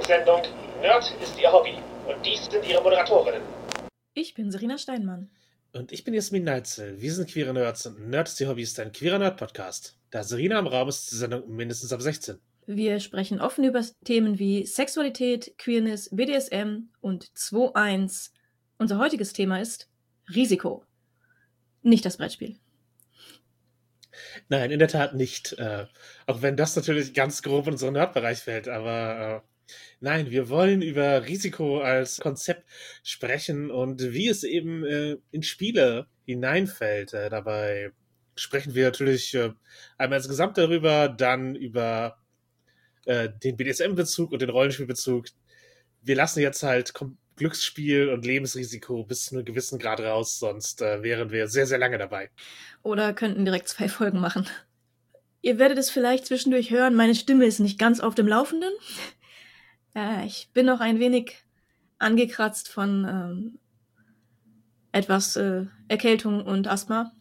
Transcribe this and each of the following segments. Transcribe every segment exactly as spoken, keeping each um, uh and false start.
Sendung Nerd ist Ihr Hobby und dies sind Ihre Moderatorinnen. Ich bin Serena Steinmann. Und ich bin Jasmin Neitzel. Wir sind queere Nerds und Nerd ist Ihr Hobby ist ein queerer Nerd-Podcast. Da Serena im Raum ist, ist die Sendung mindestens ab sechzehn. Wir sprechen offen über Themen wie Sexualität, Queerness, B D S M und zwei eins. Unser heutiges Thema ist Risiko. Nicht das Brettspiel. Nein, in der Tat nicht. Äh, auch wenn das natürlich ganz grob in unseren Nerdbereich fällt. Aber äh, nein, wir wollen über Risiko als Konzept sprechen und wie es eben äh, in Spiele hineinfällt. Äh, dabei sprechen wir natürlich äh, einmal insgesamt darüber, dann über äh, den B D S M-Bezug und den Rollenspielbezug. Wir lassen jetzt halt kom- Glücksspiel und Lebensrisiko bis zu einem gewissen Grad raus, sonst äh, wären wir sehr, sehr lange dabei. Oder könnten direkt zwei Folgen machen. Ihr werdet es vielleicht zwischendurch hören, meine Stimme ist nicht ganz auf dem Laufenden. Äh, ich bin noch ein wenig angekratzt von ähm, etwas äh, Erkältung und Asthma.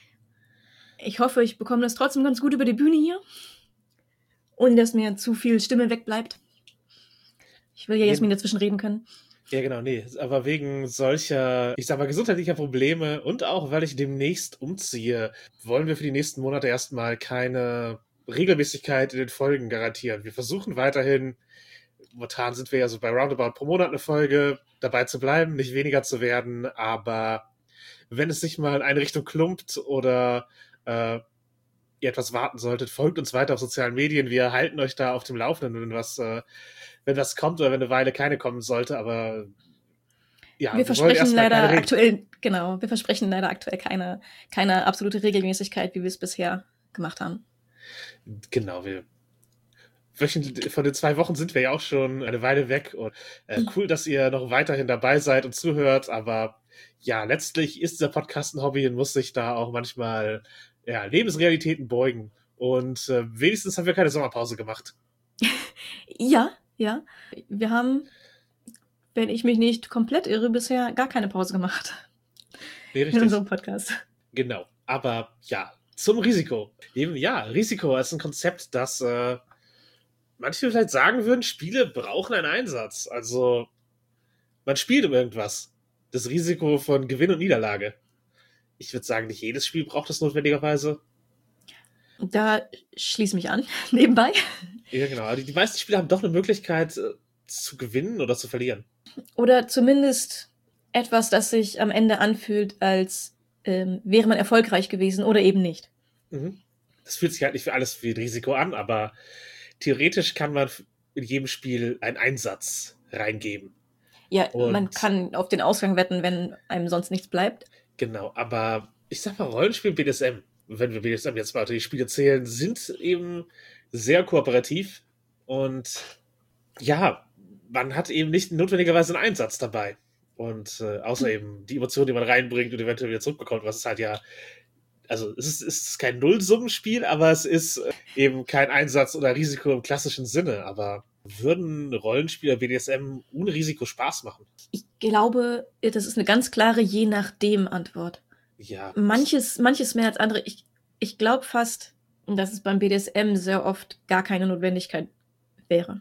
Ich hoffe, ich bekomme das trotzdem ganz gut über die Bühne hier, ohne dass mir zu viel Stimme wegbleibt. Ich will ja Jasmin dazwischen reden können. Ja, genau, nee. Aber wegen solcher, ich sag mal, gesundheitlicher Probleme und auch, weil ich demnächst umziehe, wollen wir für die nächsten Monate erstmal keine Regelmäßigkeit in den Folgen garantieren. Wir versuchen weiterhin, momentan sind wir ja so bei Roundabout pro Monat eine Folge, dabei zu bleiben, nicht weniger zu werden, aber wenn es sich mal in eine Richtung klumpt oder äh, ihr etwas warten solltet, folgt uns weiter auf sozialen Medien. Wir halten euch da auf dem Laufenden, wenn was, äh, wenn was kommt oder wenn eine Weile keine kommen sollte, aber ja, wir, wir versprechen leider aktuell, genau, wir versprechen leider aktuell keine, keine absolute Regelmäßigkeit, wie wir es bisher gemacht haben. Genau, wir wöchentlich, von den zwei Wochen sind wir ja auch schon eine Weile weg und äh, cool, dass ihr noch weiterhin dabei seid und zuhört, aber ja, letztlich ist dieser Podcast ein Hobby und muss sich da auch manchmal ja, Lebensrealitäten beugen und äh, wenigstens haben wir keine Sommerpause gemacht. Ja, ja. Wir haben, wenn ich mich nicht komplett irre, bisher gar keine Pause gemacht. Nee, richtig. In unserem Podcast. Genau. Aber ja, zum Risiko. Eben, ja, Risiko ist ein Konzept, das äh, manche vielleicht sagen würden, Spiele brauchen einen Einsatz. Also, man spielt um irgendwas. Das Risiko von Gewinn und Niederlage. Ich würde sagen, nicht jedes Spiel braucht es notwendigerweise. Da schließe mich an, nebenbei. Ja, genau. Aber die, die meisten Spiele haben doch eine Möglichkeit äh, zu gewinnen oder zu verlieren. Oder zumindest etwas, das sich am Ende anfühlt, als ähm, wäre man erfolgreich gewesen oder eben nicht. Mhm. Das fühlt sich halt nicht für alles wie ein Risiko an, aber theoretisch kann man in jedem Spiel einen Einsatz reingeben. Ja, Und man kann auf den Ausgang wetten, wenn einem sonst nichts bleibt. Genau, aber ich sag mal, Rollenspiel B D S M, wenn wir B D S M jetzt mal unter die Spiele zählen, sind eben sehr kooperativ und ja, man hat eben nicht notwendigerweise einen Einsatz dabei. Und äh, außer eben die Emotionen, die man reinbringt und eventuell wieder zurückbekommt, was ist halt ja, also es ist, es ist kein Nullsummenspiel, aber es ist äh, eben kein Einsatz oder Risiko im klassischen Sinne, aber würden Rollenspieler B D S M ohne Risiko Spaß machen? Ich glaube, das ist eine ganz klare je nachdem Antwort. Ja. Manches, manches mehr als andere. Ich, ich glaube fast, dass es beim B D S M sehr oft gar keine Notwendigkeit wäre.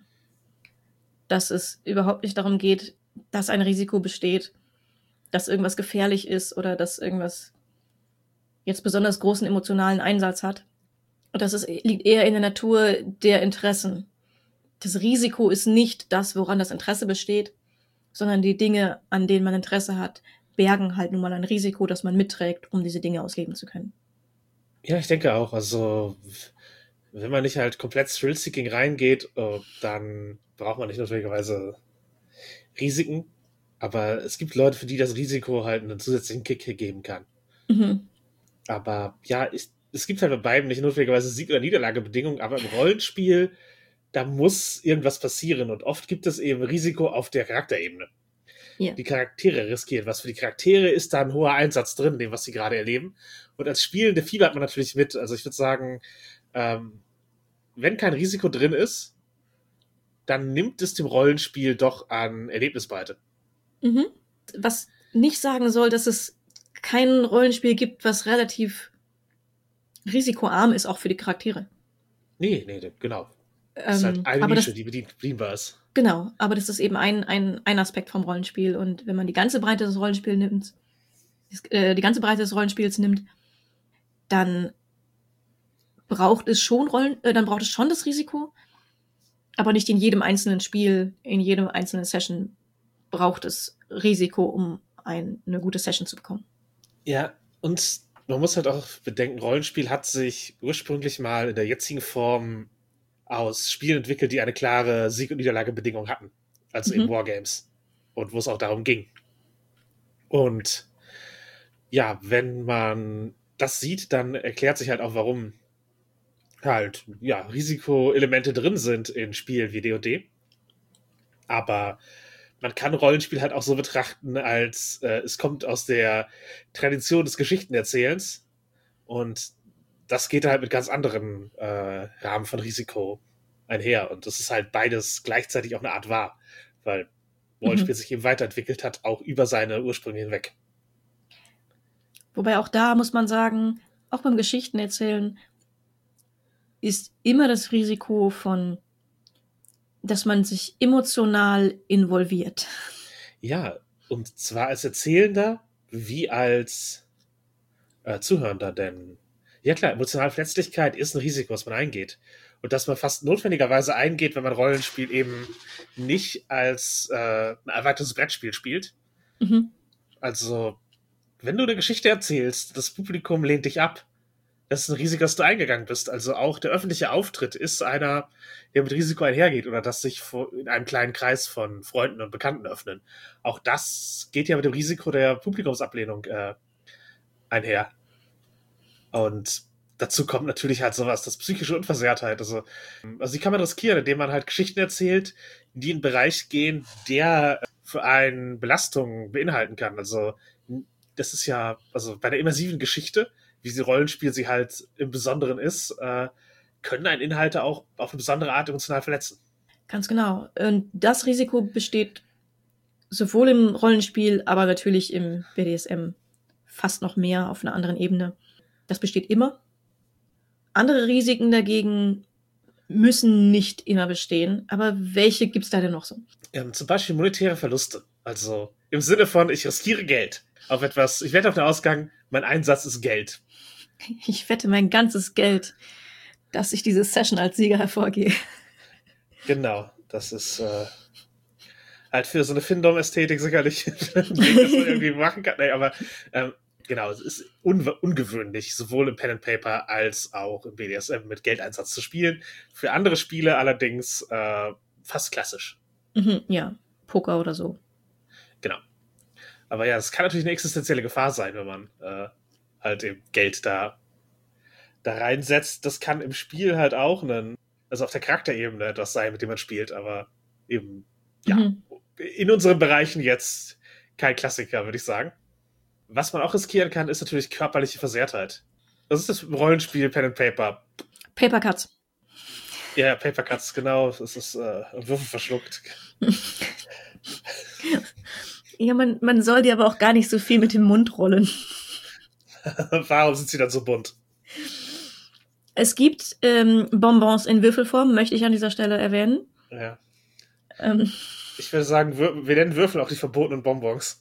Dass es überhaupt nicht darum geht, dass ein Risiko besteht, dass irgendwas gefährlich ist oder dass irgendwas jetzt besonders großen emotionalen Einsatz hat. Und das ist, liegt eher in der Natur der Interessen. Das Risiko ist nicht das, woran das Interesse besteht, sondern die Dinge, an denen man Interesse hat, bergen halt nun mal ein Risiko, das man mitträgt, um diese Dinge ausleben zu können. Ja, ich denke auch. Also, wenn man nicht halt komplett Thrill-Seeking reingeht, dann braucht man nicht notwendigerweise Risiken. Aber es gibt Leute, für die das Risiko halt einen zusätzlichen Kick geben kann. Mhm. Aber ja, ich, es gibt halt bei beiden nicht notwendigerweise Sieg- oder Niederlagebedingungen, aber im Rollenspiel, da muss irgendwas passieren. Und oft gibt es eben Risiko auf der Charakterebene. Ja. Die Charaktere riskieren. Was für die Charaktere ist da ein hoher Einsatz drin, dem, was sie gerade erleben. Und als Spielende fiebert man natürlich mit. Also ich würde sagen, ähm, wenn kein Risiko drin ist, dann nimmt es dem Rollenspiel doch an Erlebnisbreite. Mhm. Was nicht sagen soll, dass es kein Rollenspiel gibt, was relativ risikoarm ist, auch für die Charaktere. Nee, nee, genau. Das ist halt Ähm, eine aber Nische, das, die bedient, bedienbar ist. genau, aber das ist eben ein, ein, ein Aspekt vom Rollenspiel. Und wenn man die ganze Breite des Rollenspiels nimmt, äh, die ganze Breite des Rollenspiels nimmt, dann braucht es schon Rollen, äh, dann braucht es schon das Risiko, aber nicht in jedem einzelnen Spiel, in jedem einzelnen Session braucht es Risiko, um ein, eine gute Session zu bekommen. Ja, und man muss halt auch bedenken, Rollenspiel hat sich ursprünglich mal in der jetzigen Form aus Spielen entwickelt, die eine klare Sieg- und Niederlagebedingung hatten. Also Mhm. eben Wargames. Und wo es auch darum ging. Und ja, wenn man das sieht, dann erklärt sich halt auch, warum halt, ja, Risikoelemente drin sind in Spielen wie D und D. Aber man kann Rollenspiel halt auch so betrachten, als äh, es kommt aus der Tradition des Geschichtenerzählens und das geht halt mit ganz anderen äh, Rahmen von Risiko einher und das ist halt beides gleichzeitig auch eine Art wahr, weil Rollenspiel Mhm. sich eben weiterentwickelt hat, auch über seine Ursprünge hinweg. Wobei auch da muss man sagen, auch beim Geschichtenerzählen ist immer das Risiko von, dass man sich emotional involviert. Ja, und zwar als Erzählender wie als äh, Zuhörender, denn ja klar, emotionale Verletzlichkeit ist ein Risiko, was man eingeht. Und das man fast notwendigerweise eingeht, wenn man Rollenspiel eben nicht als äh, ein erweitertes Brettspiel spielt. Mhm. Also, wenn du eine Geschichte erzählst, das Publikum lehnt dich ab. Das ist ein Risiko, dass du eingegangen bist. Also auch der öffentliche Auftritt ist einer, der mit Risiko einhergeht oder das sich in einem kleinen Kreis von Freunden und Bekannten öffnen. Auch das geht ja mit dem Risiko der Publikumsablehnung äh, einher. Und dazu kommt natürlich halt sowas, das psychische Unversehrtheit. Also, also die kann man riskieren, indem man halt Geschichten erzählt, die in einen Bereich gehen, der für einen Belastungen beinhalten kann. Also das ist ja, also bei der immersiven Geschichte, wie sie Rollenspiel sie halt im Besonderen ist, äh, können einen Inhalte auch auf eine besondere Art emotional verletzen. Ganz genau. Und das Risiko besteht sowohl im Rollenspiel, aber natürlich im B D S M fast noch mehr auf einer anderen Ebene. Das besteht immer. Andere Risiken dagegen müssen nicht immer bestehen. Aber welche gibt's da denn noch so? Ähm, zum Beispiel monetäre Verluste. Also im Sinne von, ich riskiere Geld auf etwas, ich wette auf den Ausgang, mein Einsatz ist Geld. Ich wette mein ganzes Geld, dass ich diese Session als Sieger hervorgehe. Genau, das ist äh, halt für so eine Findom-Ästhetik sicherlich ein Ding, das man irgendwie machen kann. Nee, aber ähm, genau, es ist un ungewöhnlich, sowohl im Pen and Paper als auch im B D S M mit Geldeinsatz zu spielen. Für andere Spiele allerdings äh, fast klassisch. Mhm, ja, Poker oder so. Genau. Aber ja, es kann natürlich eine existenzielle Gefahr sein, wenn man äh, halt eben Geld da, da reinsetzt. Das kann im Spiel halt auch einen, also auf der Charakterebene etwas sein, mit dem man spielt, aber eben, ja, Mhm. in unseren Bereichen jetzt kein Klassiker, würde ich sagen. Was man auch riskieren kann, ist natürlich körperliche Versehrtheit. Das ist das Rollenspiel Pen and Paper. Paper Cuts. Ja, Paper Cuts, genau. Das ist äh, Würfel verschluckt. Ja, man, man soll dir aber auch gar nicht so viel mit dem Mund rollen. Warum sind sie dann so bunt? Es gibt ähm, Bonbons in Würfelform, möchte ich an dieser Stelle erwähnen. Ja. Ähm, Ich würde sagen, wir, wir nennen Würfel auch die verbotenen Bonbons.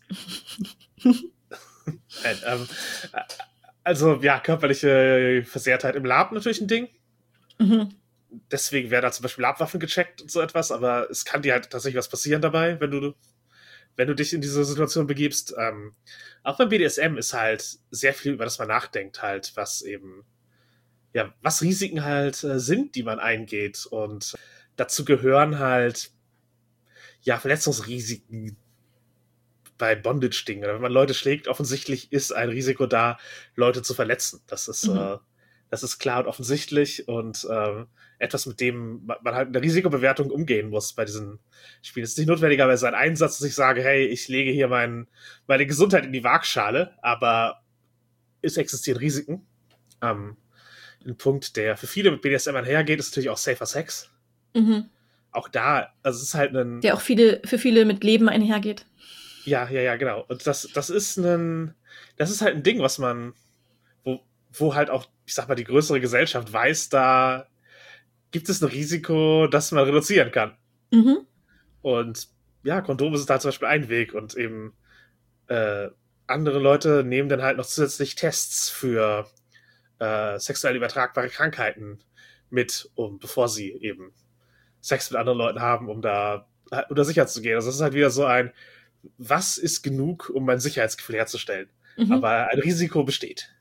Nein, ähm, also, ja, körperliche Versehrtheit im Lab natürlich ein Ding. mhm. Deswegen wäre da zum Beispiel Labwaffen gecheckt und so etwas, aber es kann dir halt tatsächlich was passieren dabei, wenn du, wenn du dich in diese Situation begibst. Ähm, auch beim B D S M ist halt sehr viel, über das man nachdenkt, halt, was eben, ja, was Risiken halt äh, sind, die man eingeht. Und dazu gehören halt, ja, Verletzungsrisiken bei Bondage-Dingen. Oder wenn man Leute schlägt, offensichtlich ist ein Risiko da, Leute zu verletzen. Das ist, mhm. äh, das ist klar und offensichtlich und ähm, etwas, mit dem man halt in der Risikobewertung umgehen muss bei diesen Spielen. Es ist nicht notwendigerweise ein Einsatz, dass ich sage, hey, ich lege hier mein, meine Gesundheit in die Waagschale, aber es existieren Risiken. Ähm, ein Punkt, der für viele mit B D S M einhergeht, ist natürlich auch Safer Sex. Mhm. Auch da, also es ist halt ein... Der auch viele, für viele mit Leben einhergeht. Ja, ja, ja, genau. Und das, das ist ein, das ist halt ein Ding, was man, wo, wo halt auch, ich sag mal, die größere Gesellschaft weiß, da gibt es ein Risiko, das man reduzieren kann. Mhm. Und ja, Kondome sind halt zum Beispiel ein Weg und eben äh, andere Leute nehmen dann halt noch zusätzlich Tests für äh, sexuell übertragbare Krankheiten mit, um, bevor sie eben Sex mit anderen Leuten haben, um da halt unter sicher zu gehen. Also das ist halt wieder so ein, was ist genug, um mein Sicherheitsgefühl herzustellen? Mhm. Aber ein Risiko besteht.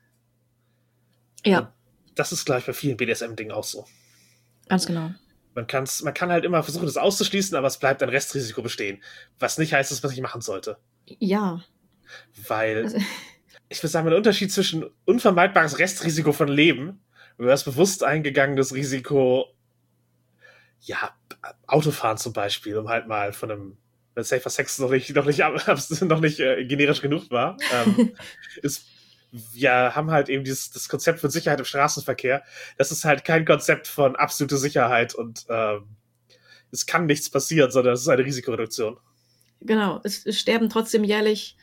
Ja. Und das ist, glaube ich, bei vielen B D S M-Dingen auch so. Ganz genau. Man, kann's, man kann halt immer versuchen, das auszuschließen, aber es bleibt ein Restrisiko bestehen. Was nicht heißt, dass man es nicht machen sollte. Ja. Weil, Also, ich würde sagen, der Unterschied zwischen unvermeidbares Restrisiko von Leben und das bewusst eingegangenes Risiko, ja, Autofahren zum Beispiel, um halt mal von einem, wenn Safer Sex noch nicht, noch nicht, noch nicht äh, generisch genug war, ähm, ist, wir haben halt eben dieses das Konzept von Sicherheit im Straßenverkehr. Das ist halt kein Konzept von absolute Sicherheit und ähm, es kann nichts passieren, sondern es ist eine Risikoreduktion. Genau, es, es sterben trotzdem jährlich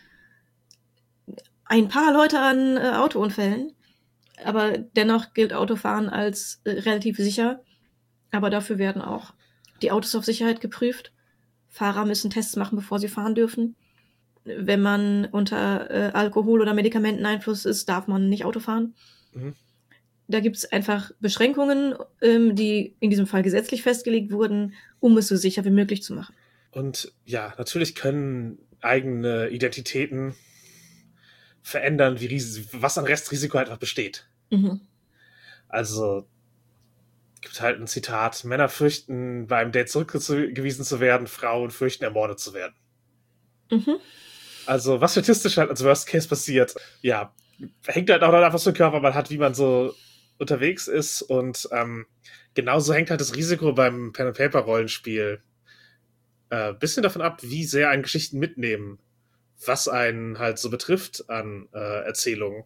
ein paar Leute an äh, Autounfällen, aber dennoch gilt Autofahren als äh, relativ sicher. Aber dafür werden auch die Autos auf Sicherheit geprüft. Fahrer müssen Tests machen, bevor sie fahren dürfen. Wenn man unter äh, Alkohol- oder Medikamenteneinfluss ist, darf man nicht Auto fahren. Mhm. Da gibt es einfach Beschränkungen, ähm, die in diesem Fall gesetzlich festgelegt wurden, um es so sicher wie möglich zu machen. Und ja, natürlich können eigene Identitäten verändern, wie ries- was an Restrisiko halt einfach besteht. Mhm. Also gibt halt ein Zitat, Männer fürchten, beim Date zurückgewiesen zu werden, Frauen fürchten, ermordet zu werden. Mhm. Also was statistisch halt als Worst Case passiert, ja, hängt halt auch davon, was für einen Körper man hat, wie man so unterwegs ist und ähm, genauso hängt halt das Risiko beim Pen-and-Paper-Rollenspiel äh, bisschen davon ab, wie sehr einen Geschichten mitnehmen, was einen halt so betrifft an äh, Erzählungen.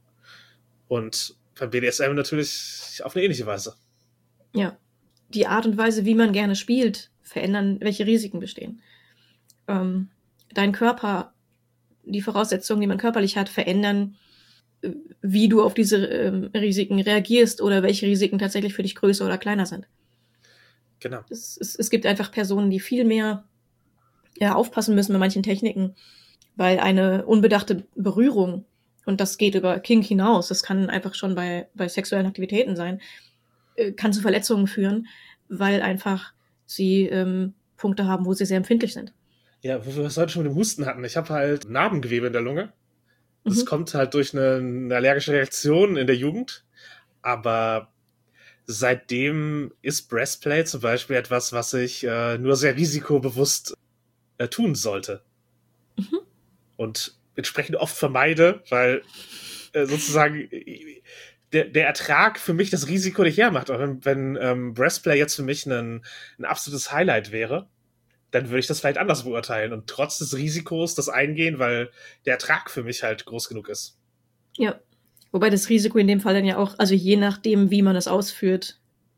Und beim B D S M natürlich auf eine ähnliche Weise. Ja. Die Art und Weise, wie man gerne spielt, verändern, welche Risiken bestehen. Ähm, dein Körper, die Voraussetzungen, die man körperlich hat, verändern, äh, wie du auf diese ähm, Risiken reagierst oder welche Risiken tatsächlich für dich größer oder kleiner sind. Genau. Es, es, es gibt einfach Personen, die viel mehr ja, aufpassen müssen bei manchen Techniken, weil eine unbedachte Berührung, und das geht über Kink hinaus, das kann einfach schon bei, bei sexuellen Aktivitäten sein, äh, kann zu Verletzungen führen, weil einfach sie ähm, Punkte haben, wo sie sehr empfindlich sind. Ja, wo wir es heute schon mit dem Husten hatten. Ich habe halt Narbengewebe in der Lunge. Das Mhm. kommt halt durch eine, eine allergische Reaktion in der Jugend. Aber seitdem ist Breastplay zum Beispiel etwas, was ich äh, nur sehr risikobewusst äh, tun sollte. Mhm. Und entsprechend oft vermeide, weil äh, sozusagen der, der Ertrag für mich das Risiko nicht hermacht. Aber wenn, wenn ähm, Breastplay jetzt für mich ein, ein absolutes Highlight wäre, dann würde ich das vielleicht anders beurteilen und trotz des Risikos das eingehen, weil der Ertrag für mich halt groß genug ist. Ja, wobei das Risiko in dem Fall dann ja auch, also je nachdem, wie man es ausführt,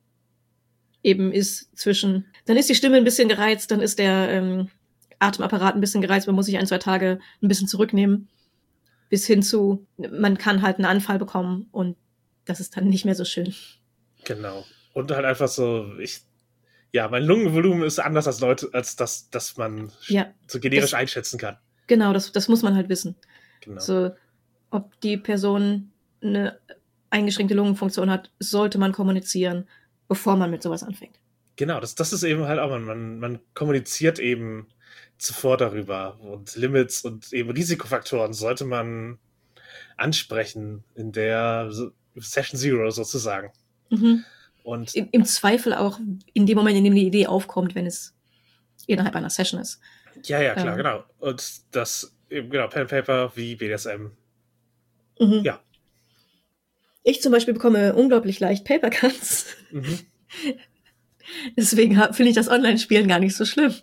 eben ist zwischen, dann ist die Stimme ein bisschen gereizt, dann ist der ähm, Atemapparat ein bisschen gereizt, man muss sich ein, zwei Tage ein bisschen zurücknehmen, bis hin zu, man kann halt einen Anfall bekommen und das ist dann nicht mehr so schön. Genau. Und halt einfach so, ich, ja, mein Lungenvolumen ist anders als Leute, als das, dass man Ja, so generisch das, einschätzen kann. Genau, das, das muss man halt wissen. Genau. So, ob die Person eine eingeschränkte Lungenfunktion hat, sollte man kommunizieren, bevor man mit sowas anfängt. Genau, das, das ist eben halt auch, man, man kommuniziert eben zuvor darüber und Limits und eben Risikofaktoren sollte man ansprechen in der Session Zero sozusagen. Mhm. Und Im, Im Zweifel auch in dem Moment, in dem die Idee aufkommt, wenn es innerhalb einer Session ist. ja, ja, klar, Ähm. genau. Und das eben, genau, Pen and Paper wie B D S M. Mhm. Ja. Ich zum Beispiel bekomme unglaublich leicht Paper Cuts. Mhm. Deswegen finde ich das Online-Spielen gar nicht so schlimm.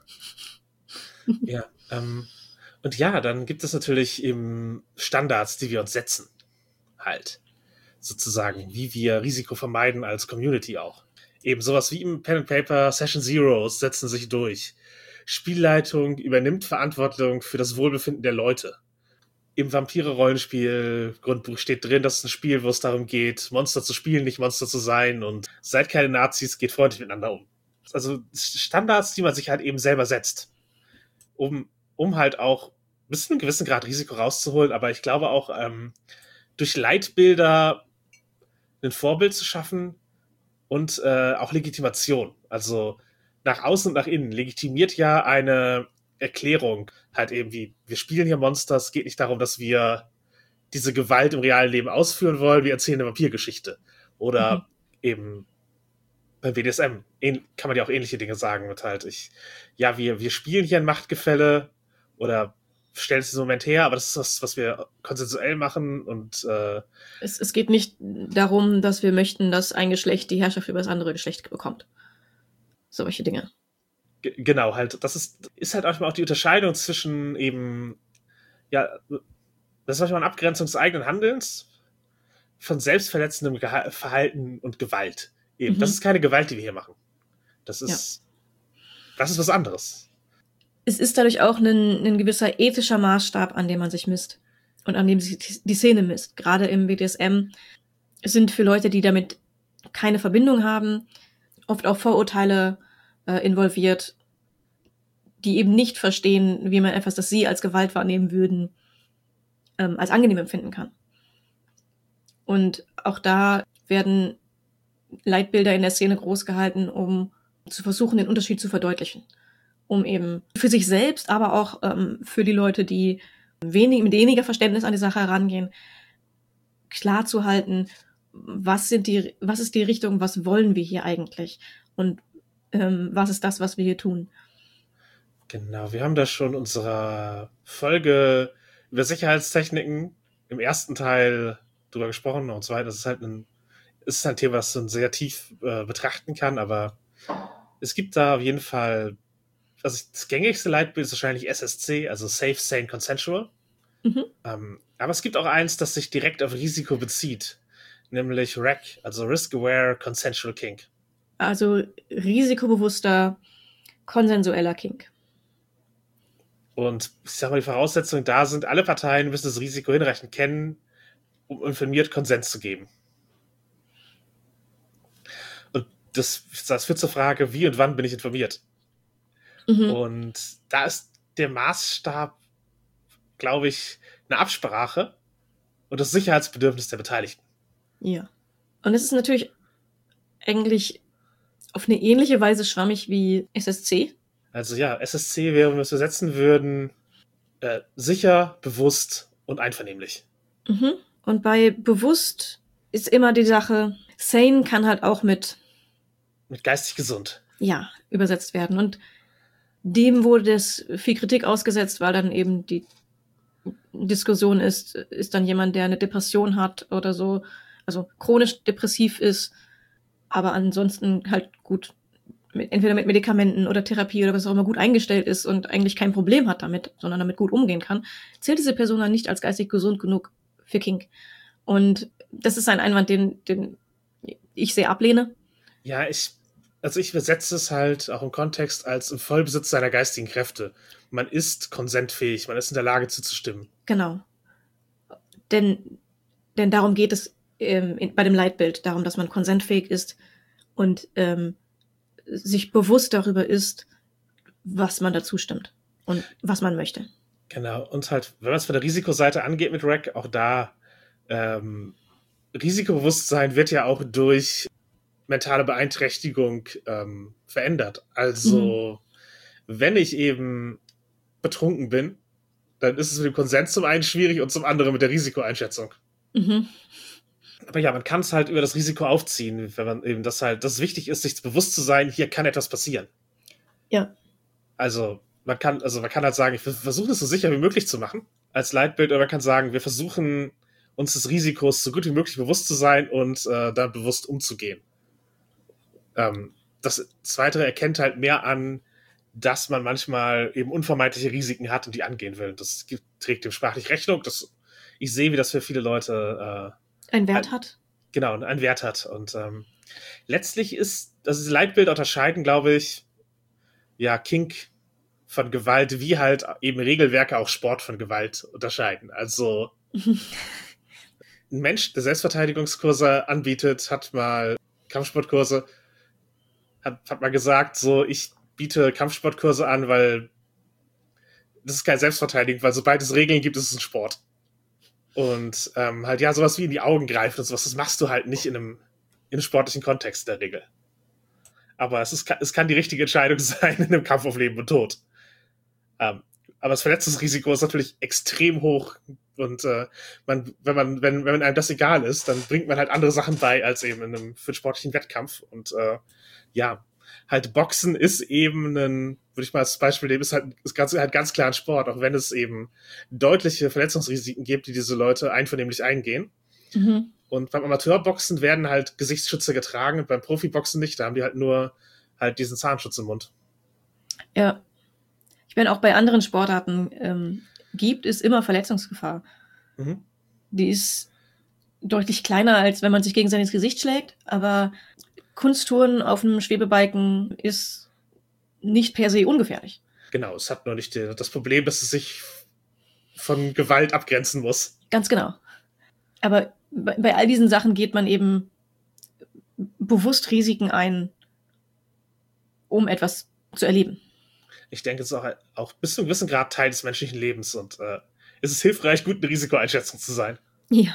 Ja, ähm, und ja, dann gibt es natürlich eben Standards, die wir uns setzen. Halt. Sozusagen, wie wir Risiko vermeiden als Community auch. Eben sowas wie im Pen and Paper Session Zeros setzen sich durch. Spielleitung übernimmt Verantwortung für das Wohlbefinden der Leute. im Vampire-Rollenspiel-Grundbuch steht drin, dass es ein Spiel, wo es darum geht, Monster zu spielen, nicht Monster zu sein und seid keine Nazis, geht freundlich miteinander um. Also Standards, die man sich halt eben selber setzt, um, um halt auch bis zu einem gewissen Grad Risiko rauszuholen, aber ich glaube auch ähm, durch Leitbilder ein Vorbild zu schaffen und äh, auch Legitimation. Also nach außen und nach innen legitimiert ja eine Erklärung halt eben wie, wir spielen hier Monster, es geht nicht darum, dass wir diese Gewalt im realen Leben ausführen wollen, wir erzählen eine Vampirgeschichte. Oder mhm. eben beim B D S M kann man ja auch ähnliche Dinge sagen mit halt, ich, ja, wir, wir spielen hier ein Machtgefälle oder stellen es diesen Moment her, aber das ist das, was wir konsensuell machen und äh, es, es geht nicht darum, dass wir möchten, dass ein Geschlecht die Herrschaft über das andere Geschlecht bekommt. Solche Dinge. G- genau, halt, das ist, ist halt manchmal auch die Unterscheidung zwischen eben, ja, das ist manchmal eine Abgrenzung des eigenen Handelns von selbstverletzendem Geha- Verhalten und Gewalt. Eben, mhm. Das ist keine Gewalt, die wir hier machen. Das ist, ja. das ist was anderes. Es ist dadurch auch ein, ein gewisser ethischer Maßstab, an dem man sich misst und an dem sich die Szene misst. Gerade im B D S M sind für Leute, die damit keine Verbindung haben, oft auch Vorurteile äh, involviert, die eben nicht verstehen, wie man etwas, das sie als Gewalt wahrnehmen würden, ähm, als angenehm empfinden kann. Und auch da werden Leitbilder in der Szene groß gehalten, um zu versuchen, den Unterschied zu verdeutlichen. Um eben für sich selbst, aber auch ähm, für die Leute, die wenig, mit weniger Verständnis an die Sache herangehen, klar zu halten, was sind die, was ist die Richtung, was wollen wir hier eigentlich und ähm, was ist das, was wir hier tun. Genau, wir haben da schon in unserer Folge über Sicherheitstechniken im ersten Teil drüber gesprochen und so weiter. Das ist halt ein, ist ein Thema, das man sehr tief äh, betrachten kann, aber es gibt da auf jeden Fall, also das gängigste Leitbild ist wahrscheinlich S S C, also Safe, Sane, Consensual. Mhm. Ähm, aber es gibt auch eins, das sich direkt auf Risiko bezieht, nämlich R A C, also Risk Aware Consensual Kink. Also risikobewusster, konsensueller Kink. Und ich sag mal, die Voraussetzungen da sind, alle Parteien müssen das Risiko hinreichend kennen, um informiert Konsens zu geben. Und das, das führt zur Frage, wie und wann bin ich informiert? Mhm. Und da ist der Maßstab, glaube ich, eine Absprache und das Sicherheitsbedürfnis der Beteiligten. Ja. Und es ist natürlich eigentlich auf eine ähnliche Weise schwammig wie S S C. Also ja, S S C wäre, wenn wir es übersetzen würden, äh, sicher, bewusst und einvernehmlich. Mhm. Und bei bewusst ist immer die Sache, sane kann halt auch mit mit geistig gesund. Ja, übersetzt werden. Und dem wurde das viel Kritik ausgesetzt, weil dann eben die Diskussion ist, ist dann jemand, der eine Depression hat oder so, also chronisch depressiv ist, aber ansonsten halt gut, mit, entweder mit Medikamenten oder Therapie oder was auch immer gut eingestellt ist und eigentlich kein Problem hat damit, sondern damit gut umgehen kann, zählt diese Person dann nicht als geistig gesund genug für Kink. Und das ist ein Einwand, den, den ich sehr ablehne. Ja, ich Also ich übersetze es halt auch im Kontext als im Vollbesitz seiner geistigen Kräfte. Man ist konsentfähig, man ist in der Lage zuzustimmen. Genau. Denn, denn darum geht es ähm, in, bei dem Leitbild, darum, dass man konsentfähig ist und ähm, sich bewusst darüber ist, was man dazu stimmt und was man möchte. Genau, und halt, wenn man es von der Risikoseite angeht mit R A C, auch da ähm, Risikobewusstsein wird ja auch durch mentale Beeinträchtigung ähm, verändert. Also, mhm. wenn ich eben betrunken bin, dann ist es mit dem Konsens zum einen schwierig und zum anderen mit der Risikoeinschätzung. Mhm. Aber ja, man kann es halt über das Risiko aufziehen, wenn man eben das halt, dass es wichtig ist, sich bewusst zu sein, hier kann etwas passieren. Ja. Also, man kann, also man kann halt sagen, ich versuche es so sicher wie möglich zu machen, als Leitbild, oder man kann sagen, wir versuchen uns des Risikos so gut wie möglich bewusst zu sein und äh, da bewusst umzugehen. Ähm, das Zweite erkennt halt mehr an, dass man manchmal eben unvermeidliche Risiken hat und die angehen will. Das gibt, trägt dem sprachlich Rechnung. Das, ich sehe, wie das für viele Leute äh, einen Wert ein, hat. Genau, einen Wert hat. Und ähm, letztlich ist, also diese Leitbilder unterscheiden, glaube ich, ja, Kink von Gewalt, wie halt eben Regelwerke auch Sport von Gewalt unterscheiden. Also ein Mensch, der Selbstverteidigungskurse anbietet, hat mal Kampfsportkurse, hat, hat mal gesagt, so, ich biete Kampfsportkurse an, weil das ist kein Selbstverteidigung, weil sobald es Regeln gibt, ist es ein Sport. Und ähm, halt, ja, sowas wie in die Augen greifen und sowas, das machst du halt nicht in einem, in einem sportlichen Kontext in der Regel. Aber es, ist, es kann die richtige Entscheidung sein in einem Kampf auf Leben und Tod. Ähm, aber das Verletzungsrisiko ist natürlich extrem hoch und äh, man, wenn man, wenn, wenn einem das egal ist, dann bringt man halt andere Sachen bei als eben in einem für einen sportlichen Wettkampf. Und äh, ja, halt Boxen ist eben ein, würde ich mal als Beispiel nehmen, ist halt, ist ganz, halt ganz klar ein Sport, auch wenn es eben deutliche Verletzungsrisiken gibt, die diese Leute einvernehmlich eingehen. Mhm. Und beim Amateurboxen werden halt Gesichtsschützer getragen und beim Profiboxen nicht, da haben die halt nur halt diesen Zahnschutz im Mund. Ja. Ich meine, auch bei anderen Sportarten ähm, gibt es immer Verletzungsgefahr. Mhm. Die ist deutlich kleiner, als wenn man sich gegenseitig ins Gesicht schlägt, aber Kunsttouren auf einem Schwebebalken ist nicht per se ungefährlich. Genau, es hat nur nicht die, das Problem, dass es sich von Gewalt abgrenzen muss. Ganz genau. Aber bei, bei all diesen Sachen geht man eben bewusst Risiken ein, um etwas zu erleben. Ich denke, es ist auch, auch bis zu einem gewissen Grad Teil des menschlichen Lebens und äh, es ist hilfreich, gut in Risikoeinschätzung zu sein. Ja.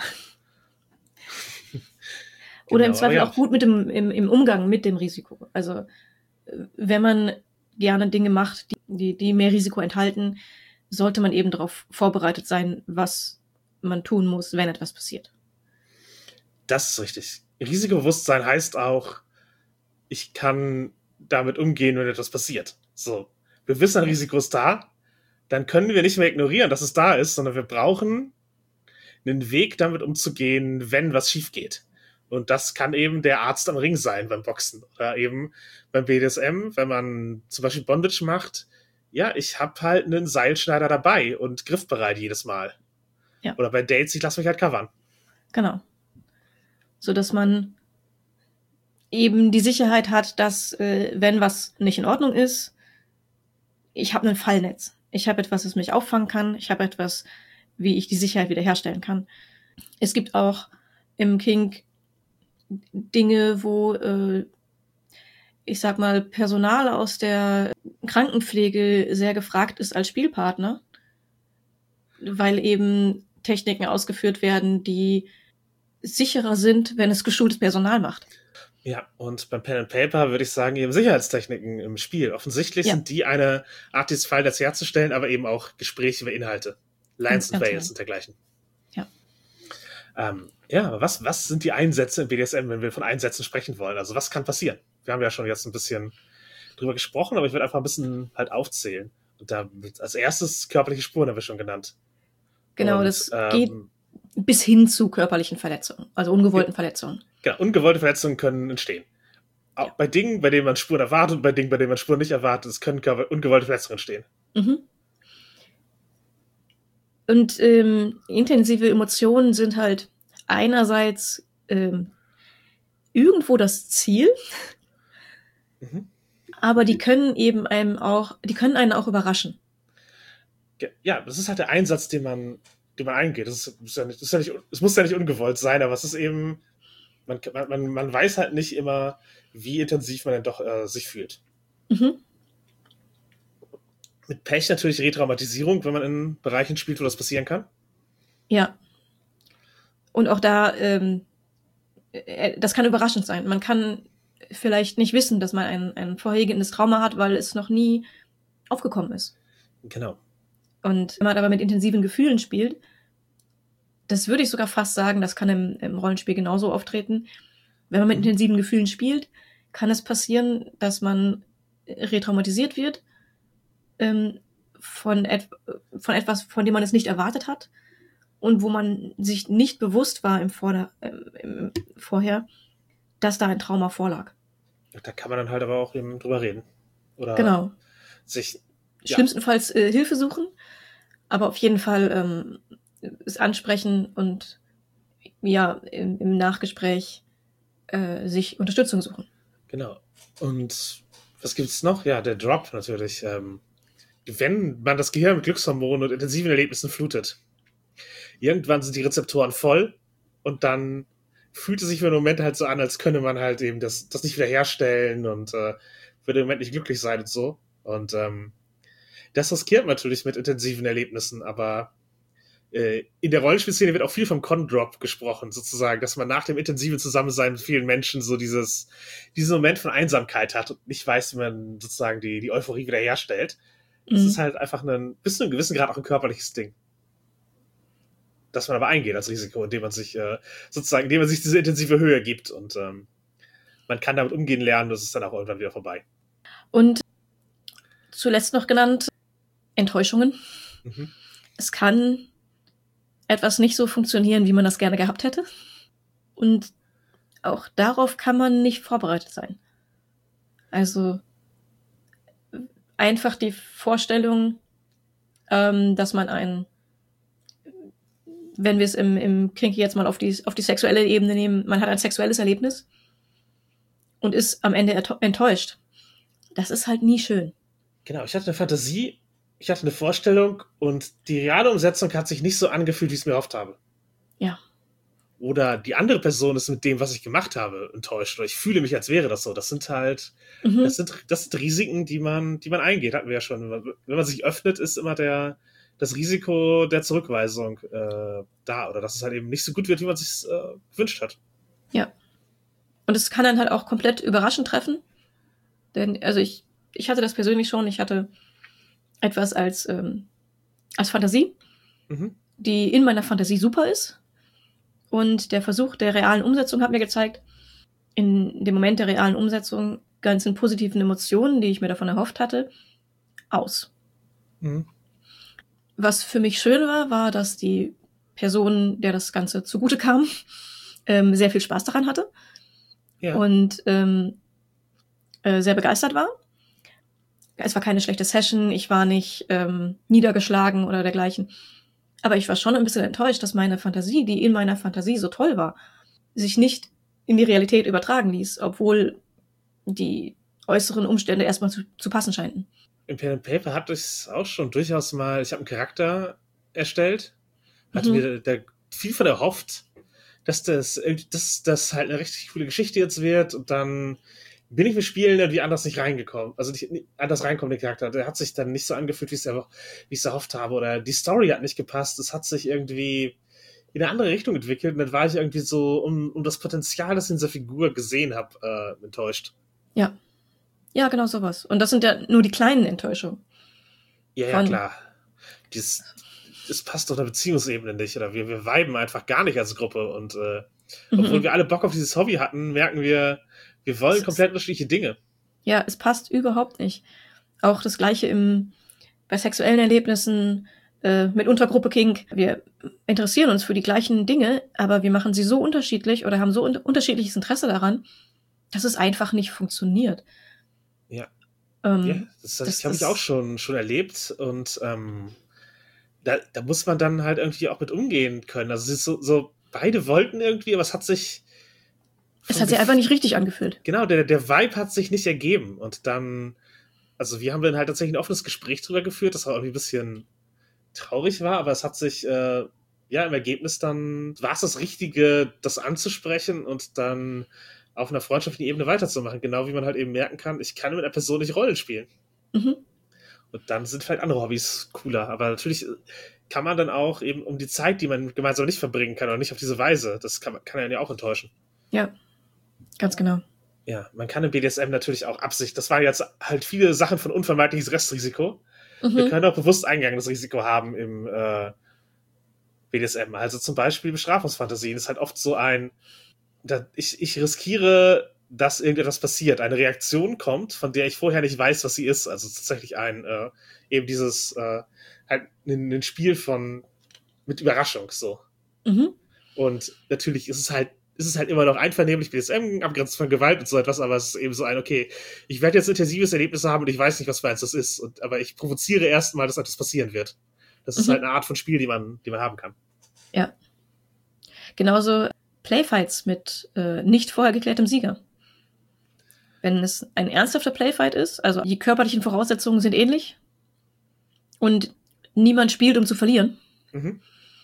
Oder Genau, im Zweifel ja. auch gut mit dem, im, im Umgang mit dem Risiko. Also wenn man gerne Dinge macht, die, die, die mehr Risiko enthalten, sollte man eben darauf vorbereitet sein, was man tun muss, wenn etwas passiert. Das ist richtig. Risikobewusstsein heißt auch, ich kann damit umgehen, wenn etwas passiert. So, wir wissen, ein Risiko ist da, dann können wir nicht mehr ignorieren, dass es da ist, sondern wir brauchen einen Weg, damit umzugehen, wenn was schief geht. Und das kann eben der Arzt am Ring sein beim Boxen oder eben beim B D S M, wenn man zum Beispiel Bondage macht. Ja, ich habe halt einen Seilschneider dabei und griffbereit jedes Mal. Ja. Oder bei Dates, ich lasse mich halt covern. Genau. So dass man eben die Sicherheit hat, dass äh, wenn was nicht in Ordnung ist, ich habe ein Fallnetz. Ich habe etwas, das mich auffangen kann. Ich habe etwas, wie ich die Sicherheit wiederherstellen kann. Es gibt auch im Kink Dinge, wo äh, ich sag mal Personal aus der Krankenpflege sehr gefragt ist als Spielpartner, weil eben Techniken ausgeführt werden, die sicherer sind, wenn es geschultes Personal macht. Ja, und beim Pen and Paper würde ich sagen, eben Sicherheitstechniken im Spiel. Offensichtlich Ja. sind die eine Art, dieses Fallnetz herzustellen, aber eben auch Gespräche über Inhalte. Lines Ganz, and ganz Veils genau. und dergleichen. Ja. Ähm, ja, aber was, was sind die Einsätze im B D S M, wenn wir von Einsätzen sprechen wollen? Also was kann passieren? Wir haben ja schon jetzt ein bisschen drüber gesprochen, aber ich würde einfach ein bisschen halt aufzählen. Und da wird als erstes körperliche Spuren haben wir schon genannt. Genau, und, das ähm, geht bis hin zu körperlichen Verletzungen, also ungewollten Ja. Verletzungen. Genau, ungewollte Verletzungen können entstehen. Auch Ja. bei Dingen, bei denen man Spuren erwartet und bei Dingen, bei denen man Spuren nicht erwartet, es können körper- ungewollte Verletzungen entstehen. Mhm. Und ähm, intensive Emotionen sind halt einerseits ähm, irgendwo das Ziel, Mhm. aber die können eben einem auch, die können einen auch überraschen. Ge- Ja, das ist halt der Einsatz, den man, den man eingeht. Das ist, ist ja nicht, das ist ja nicht, es muss ja nicht ungewollt sein, aber es ist eben, man, man, man weiß halt nicht immer, wie intensiv man dann doch äh, sich fühlt. Mhm. Mit Pech natürlich Retraumatisierung, wenn man in Bereichen spielt, wo das passieren kann. Ja. Und auch da, ähm, äh, das kann überraschend sein. Man kann vielleicht nicht wissen, dass man ein, ein vorhergehendes Trauma hat, weil es noch nie aufgekommen ist. Genau. Und wenn man aber mit intensiven Gefühlen spielt, das würde ich sogar fast sagen, das kann im, im Rollenspiel genauso auftreten. Wenn man mit Mhm. intensiven Gefühlen spielt, kann es passieren, dass man retraumatisiert wird ähm, von, et von etwas, von dem man es nicht erwartet hat und wo man sich nicht bewusst war im, Vorder ähm, im Vorher, dass da ein Trauma vorlag. Da kann man dann halt aber auch eben drüber reden. Oder Genau. sich, ja, Schlimmstenfalls äh, Hilfe suchen, aber auf jeden Fall ähm, es ansprechen und ja, im, im Nachgespräch äh, sich Unterstützung suchen. genau. Und was gibt's noch? Ja, der Drop natürlich. Ähm, wenn man das Gehirn mit Glückshormonen und intensiven Erlebnissen flutet, irgendwann sind die Rezeptoren voll und dann fühlt es sich für einen Moment halt so an, als könne man halt eben das, das nicht wiederherstellen und äh, würde im Moment nicht glücklich sein und so. Und ähm, das riskiert man natürlich mit intensiven Erlebnissen, aber äh, in der Rollenspielszene wird auch viel vom Con-Drop gesprochen, sozusagen, dass man nach dem intensiven Zusammensein mit vielen Menschen so dieses, diesen Moment von Einsamkeit hat und nicht weiß, wie man sozusagen die, die Euphorie wiederherstellt. Das Mhm. ist halt einfach ein, bis zu einem gewissen Grad auch ein körperliches Ding. Das man aber eingeht als Risiko, indem man sich äh, sozusagen, indem man sich diese intensive Höhe gibt und ähm, man kann damit umgehen lernen, das ist dann auch irgendwann wieder vorbei. Und zuletzt noch genannt, Enttäuschungen. Mhm. Es kann etwas nicht so funktionieren, wie man das gerne gehabt hätte. Und auch darauf kann man nicht vorbereitet sein. Also einfach die Vorstellung, ähm, dass man ein, wenn wir es im, im Kinky jetzt mal auf die, auf die sexuelle Ebene nehmen, man hat ein sexuelles Erlebnis und ist am Ende enttäuscht. Das ist halt nie schön. Genau, ich hatte eine Fantasie, ich hatte eine Vorstellung und die reale Umsetzung hat sich nicht so angefühlt, wie ich es mir erhofft habe. Ja. Oder die andere Person ist mit dem, was ich gemacht habe, enttäuscht. Oder ich fühle mich, als wäre das so. Das sind halt, Mhm. das sind, das sind Risiken, die man, die man eingeht, hatten wir ja schon. Wenn man, wenn man sich öffnet, ist immer der, das Risiko der Zurückweisung äh, da. Oder dass es halt eben nicht so gut wird, wie man sich äh, gewünscht hat. Ja. Und es kann dann halt auch komplett überraschend treffen. Denn, also ich, ich hatte das persönlich schon, ich hatte etwas als, ähm, als Fantasie, Mhm. die in meiner Fantasie super ist. Und der Versuch der realen Umsetzung hat mir gezeigt, in dem Moment der realen Umsetzung ganzen positiven Emotionen, die ich mir davon erhofft hatte, aus. Mhm. Was für mich schön war, war, dass die Person, der das Ganze zugute kam, ähm, sehr viel Spaß daran hatte. Ja. Und ähm, äh, sehr begeistert war. Es war keine schlechte Session, ich war nicht ähm, niedergeschlagen oder dergleichen. Aber ich war schon ein bisschen enttäuscht, dass meine Fantasie, die in meiner Fantasie so toll war, sich nicht in die Realität übertragen ließ, obwohl die äußeren Umstände erstmal zu, zu passen scheinten. Im Pen and Paper hatte ich es auch schon durchaus mal, ich habe einen Charakter erstellt, hatte Mhm. mir da viel von erhofft, dass das, dass das halt eine richtig coole Geschichte jetzt wird und dann bin ich mit Spielen irgendwie anders nicht reingekommen. Also nicht, nicht anders reinkommen, der Charakter. Der hat sich dann nicht so angefühlt, wie ich es erhofft habe. Oder die Story hat nicht gepasst. Es hat sich irgendwie in eine andere Richtung entwickelt. Und dann war ich irgendwie so um, um das Potenzial, das ich in dieser Figur gesehen habe, äh, enttäuscht. Ja. Ja, genau sowas. Und das sind ja nur die kleinen Enttäuschungen. Ja, ja, Von- klar. Das, das passt auf der Beziehungsebene nicht. Oder wir, wir viben einfach gar nicht als Gruppe. Und äh, obwohl Mhm. wir alle Bock auf dieses Hobby hatten, merken wir, wir wollen Es komplett unterschiedliche Dinge. Ja, es passt überhaupt nicht. Auch das Gleiche im, bei sexuellen Erlebnissen, äh, mit Untergruppe Kink. Wir interessieren uns für die gleichen Dinge, aber wir machen sie so unterschiedlich oder haben so un- unterschiedliches Interesse daran, dass es einfach nicht funktioniert. Ja. Ähm, Ja, das, das, das habe ich ist- auch schon, schon erlebt und ähm, da, da muss man dann halt irgendwie auch mit umgehen können. Also es ist so, so beide wollten irgendwie, aber es hat sich Es vom hat sich Gef- einfach nicht richtig angefühlt. Genau, der, der Vibe hat sich nicht ergeben und dann, also wir haben dann halt tatsächlich ein offenes Gespräch drüber geführt, das auch irgendwie ein bisschen traurig war, aber es hat sich, äh, ja, im Ergebnis dann war es das Richtige, das anzusprechen und dann auf einer freundschaftlichen Ebene weiterzumachen, genau wie man halt eben merken kann, ich kann mit einer Person nicht Rollen spielen. Mhm. Und dann sind vielleicht andere Hobbys cooler. Aber natürlich kann man dann auch eben um die Zeit, die man gemeinsam nicht verbringen kann oder nicht auf diese Weise, das kann, kann einen ja auch enttäuschen. Ja, ganz genau. Ja, man kann im B D S M natürlich auch Absicht, das waren jetzt halt viele Sachen von unvermeidliches Restrisiko. Wir Mhm. können auch bewusst eingegangenes Risiko haben im äh, B D S M. Also zum Beispiel Bestrafungsfantasien ist halt oft so ein, da, ich, ich riskiere, dass irgendetwas passiert, eine Reaktion kommt, von der ich vorher nicht weiß, was sie ist. Also tatsächlich ein, äh, eben dieses, äh, halt ein, ein Spiel von, mit Überraschung, so. Mhm. Und natürlich ist es halt, ist es halt immer noch einvernehmlich B D S M, abgrenzt von Gewalt und so etwas, aber es ist eben so ein, okay, ich werde jetzt intensives Erlebnis haben und ich weiß nicht, was für eins das ist. Und, aber ich provoziere erstmal, dass etwas passieren wird. Das ist Mhm. halt eine Art von Spiel, die man, die man haben kann. Ja. Genauso Playfights mit äh, nicht vorher geklärtem Sieger. Wenn es ein ernsthafter Playfight ist, also die körperlichen Voraussetzungen sind ähnlich, und niemand spielt, um zu verlieren, Mhm.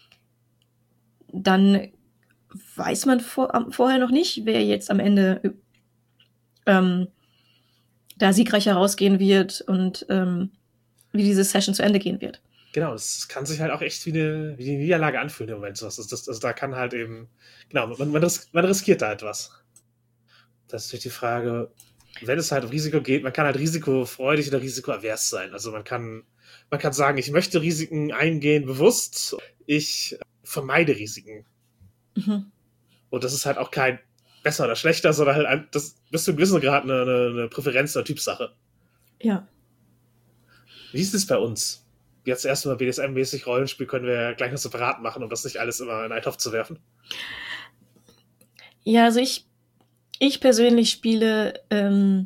dann weiß man vor, vorher noch nicht, wer jetzt am Ende ähm, da siegreich herausgehen wird und ähm, wie diese Session zu Ende gehen wird. Genau, das kann sich halt auch echt wie eine, wie eine Niederlage anfühlen im Moment. Das, das, also da kann halt eben, genau, man, man, ris- man riskiert da etwas. Das ist natürlich die Frage, wenn es halt um Risiko geht, man kann halt risikofreudig oder risikoavers sein. Also man kann, man kann sagen, ich möchte Risiken eingehen bewusst, ich vermeide Risiken. Mhm. Und das ist halt auch kein besser oder schlechter, sondern halt ein, das bis zu einem gewissen Grad eine, eine, eine Präferenz oder Typsache. Ja. Wie ist es bei uns? Jetzt erstmal B D S M-mäßig Rollenspiel können wir ja gleich noch separat machen, um das nicht alles immer in einen Topf zu werfen. Ja, also ich, ich persönlich spiele ähm,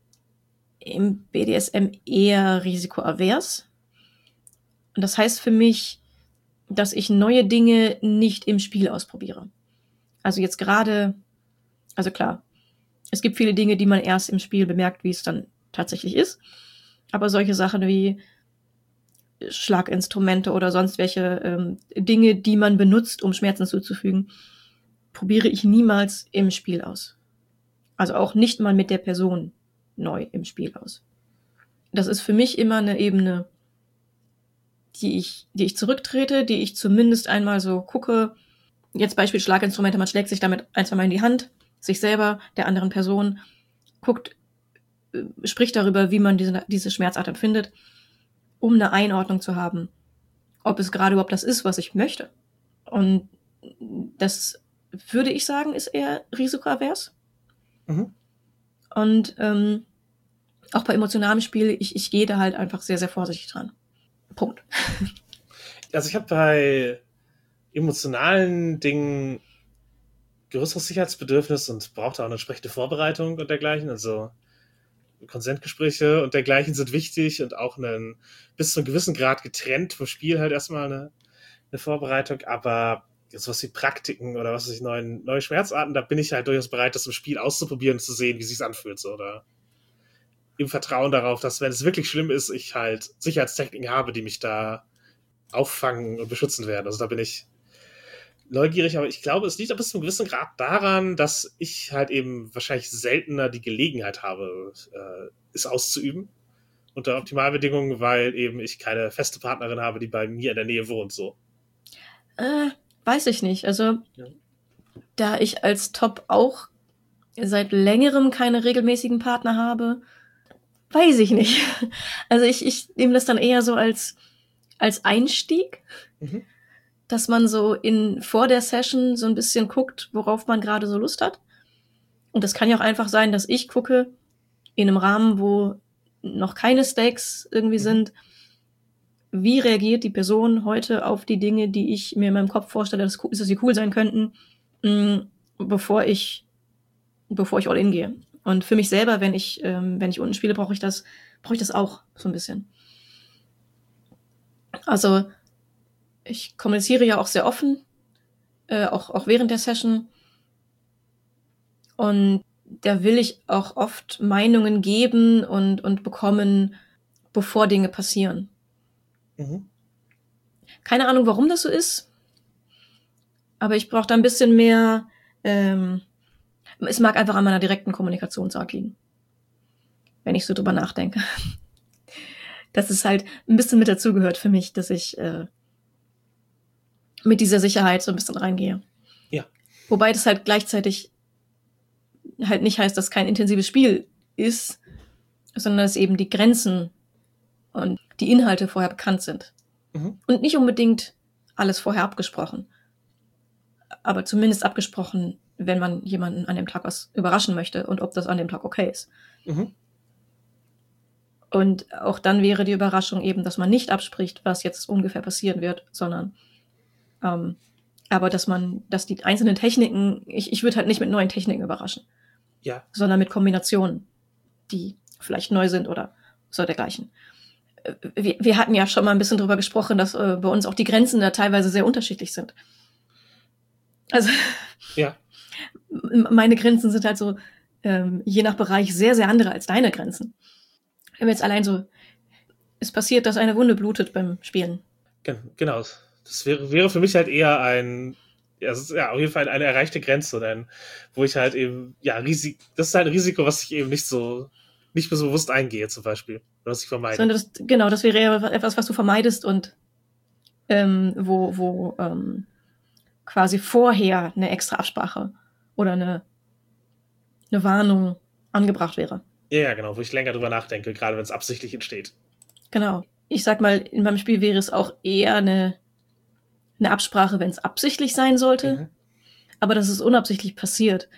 im B D S M eher risikoavers. Und das heißt für mich, dass ich neue Dinge nicht im Spiel ausprobiere. Also jetzt gerade, also klar, es gibt viele Dinge, die man erst im Spiel bemerkt, wie es dann tatsächlich ist. Aber solche Sachen wie Schlaginstrumente oder sonst welche ähm, Dinge, die man benutzt, um Schmerzen zuzufügen, probiere ich niemals im Spiel aus. Also auch nicht mal mit der Person neu im Spiel aus. Das ist für mich immer eine Ebene, die ich, die ich zurücktrete, die ich zumindest einmal so gucke. Jetzt Beispiel Schlaginstrumente, man schlägt sich damit ein, zwei Mal in die Hand, sich selber, der anderen Person, guckt, äh, spricht darüber, wie man diese, diese Schmerzart empfindet, um eine Einordnung zu haben, ob es gerade überhaupt das ist, was ich möchte. Und das würde ich sagen, ist eher risikoavers. Mhm. Und ähm, auch bei emotionalem Spiel, ich, ich gehe da halt einfach sehr, sehr vorsichtig dran. Punkt. Also ich habe bei emotionalen Dingen größeres Sicherheitsbedürfnis und braucht auch eine entsprechende Vorbereitung und dergleichen. Also Konsentgespräche und dergleichen sind wichtig und auch einen, bis zu einem gewissen Grad getrennt vom Spiel halt erstmal eine, eine Vorbereitung. Aber jetzt was wie Praktiken oder was weiß ich, neuen, neue Schmerzarten, da bin ich halt durchaus bereit, das im Spiel auszuprobieren und zu sehen, wie es sich anfühlt. So, oder im Vertrauen darauf, dass, wenn es wirklich schlimm ist, ich halt Sicherheitstechniken habe, die mich da auffangen und beschützen werden. Also da bin ich neugierig, aber ich glaube, es liegt bis zu einem gewissen Grad daran, dass ich halt eben wahrscheinlich seltener die Gelegenheit habe, äh, es auszuüben unter Optimalbedingungen, weil eben ich keine feste Partnerin habe, die bei mir in der Nähe wohnt, so. Äh, weiß ich nicht. Also, Ja. da ich als Top auch seit längerem keine regelmäßigen Partner habe, weiß ich nicht. Also ich, ich nehme das dann eher so als, als Einstieg, Mhm. dass man so in vor der Session so ein bisschen guckt, worauf man gerade so Lust hat. Und das kann ja auch einfach sein, dass ich gucke, in einem Rahmen, wo noch keine Stakes irgendwie Mhm. sind, wie reagiert die Person heute auf die Dinge, die ich mir in meinem Kopf vorstelle, dass, dass sie cool sein könnten, mh, bevor ich, bevor ich all in gehe. Und für mich selber, wenn ich, ähm, wenn ich unten spiele, brauche ich das, brauche ich das auch so ein bisschen. Also ich kommuniziere ja auch sehr offen, äh, auch, auch während der Session. Und da will ich auch oft Meinungen geben und, und bekommen, bevor Dinge passieren. Mhm. Keine Ahnung, warum das so ist, aber ich brauche da ein bisschen mehr, ähm, es mag einfach an meiner direkten Kommunikationsart liegen, wenn ich so drüber nachdenke. Dass es halt ein bisschen mit dazugehört für mich, dass ich äh, mit dieser Sicherheit so ein bisschen reingehe. Ja. Wobei das halt gleichzeitig halt nicht heißt, dass kein intensives Spiel ist, sondern dass eben die Grenzen und die Inhalte vorher bekannt sind. Mhm. Und nicht unbedingt alles vorher abgesprochen. Aber zumindest abgesprochen, wenn man jemanden an dem Tag was überraschen möchte und ob das an dem Tag okay ist. Mhm. Und auch dann wäre die Überraschung eben, dass man nicht abspricht, was jetzt ungefähr passieren wird, sondern ähm, aber dass man, dass die einzelnen Techniken, ich, ich würde halt nicht mit neuen Techniken überraschen, Ja. sondern mit Kombinationen, die vielleicht neu sind oder so dergleichen. Wir, wir hatten ja schon mal ein bisschen drüber gesprochen, dass äh, bei uns auch die Grenzen da teilweise sehr unterschiedlich sind. Also Ja. meine Grenzen sind halt so ähm, je nach Bereich sehr, sehr andere als deine Grenzen. Wenn wir jetzt allein so es passiert, dass eine Wunde blutet beim Spielen. Gen- Genau. Das wäre, wäre für mich halt eher ein, ja, es ist ja auf jeden Fall eine erreichte Grenze, denn, wo ich halt eben, ja, Risik, das ist halt ein Risiko, was ich eben nicht so, nicht mehr so bewusst eingehe, zum Beispiel. Oder was ich vermeide. Sondern das, genau, das wäre eher etwas, was du vermeidest und ähm, wo, wo ähm, quasi vorher eine extra Absprache oder eine, eine Warnung angebracht wäre. Ja, ja, genau, wo ich länger drüber nachdenke, gerade wenn es absichtlich entsteht. Genau. Ich sag mal, in meinem Spiel wäre es auch eher eine, eine Absprache, wenn es absichtlich sein sollte. Mhm. Aber dass es unabsichtlich passiert,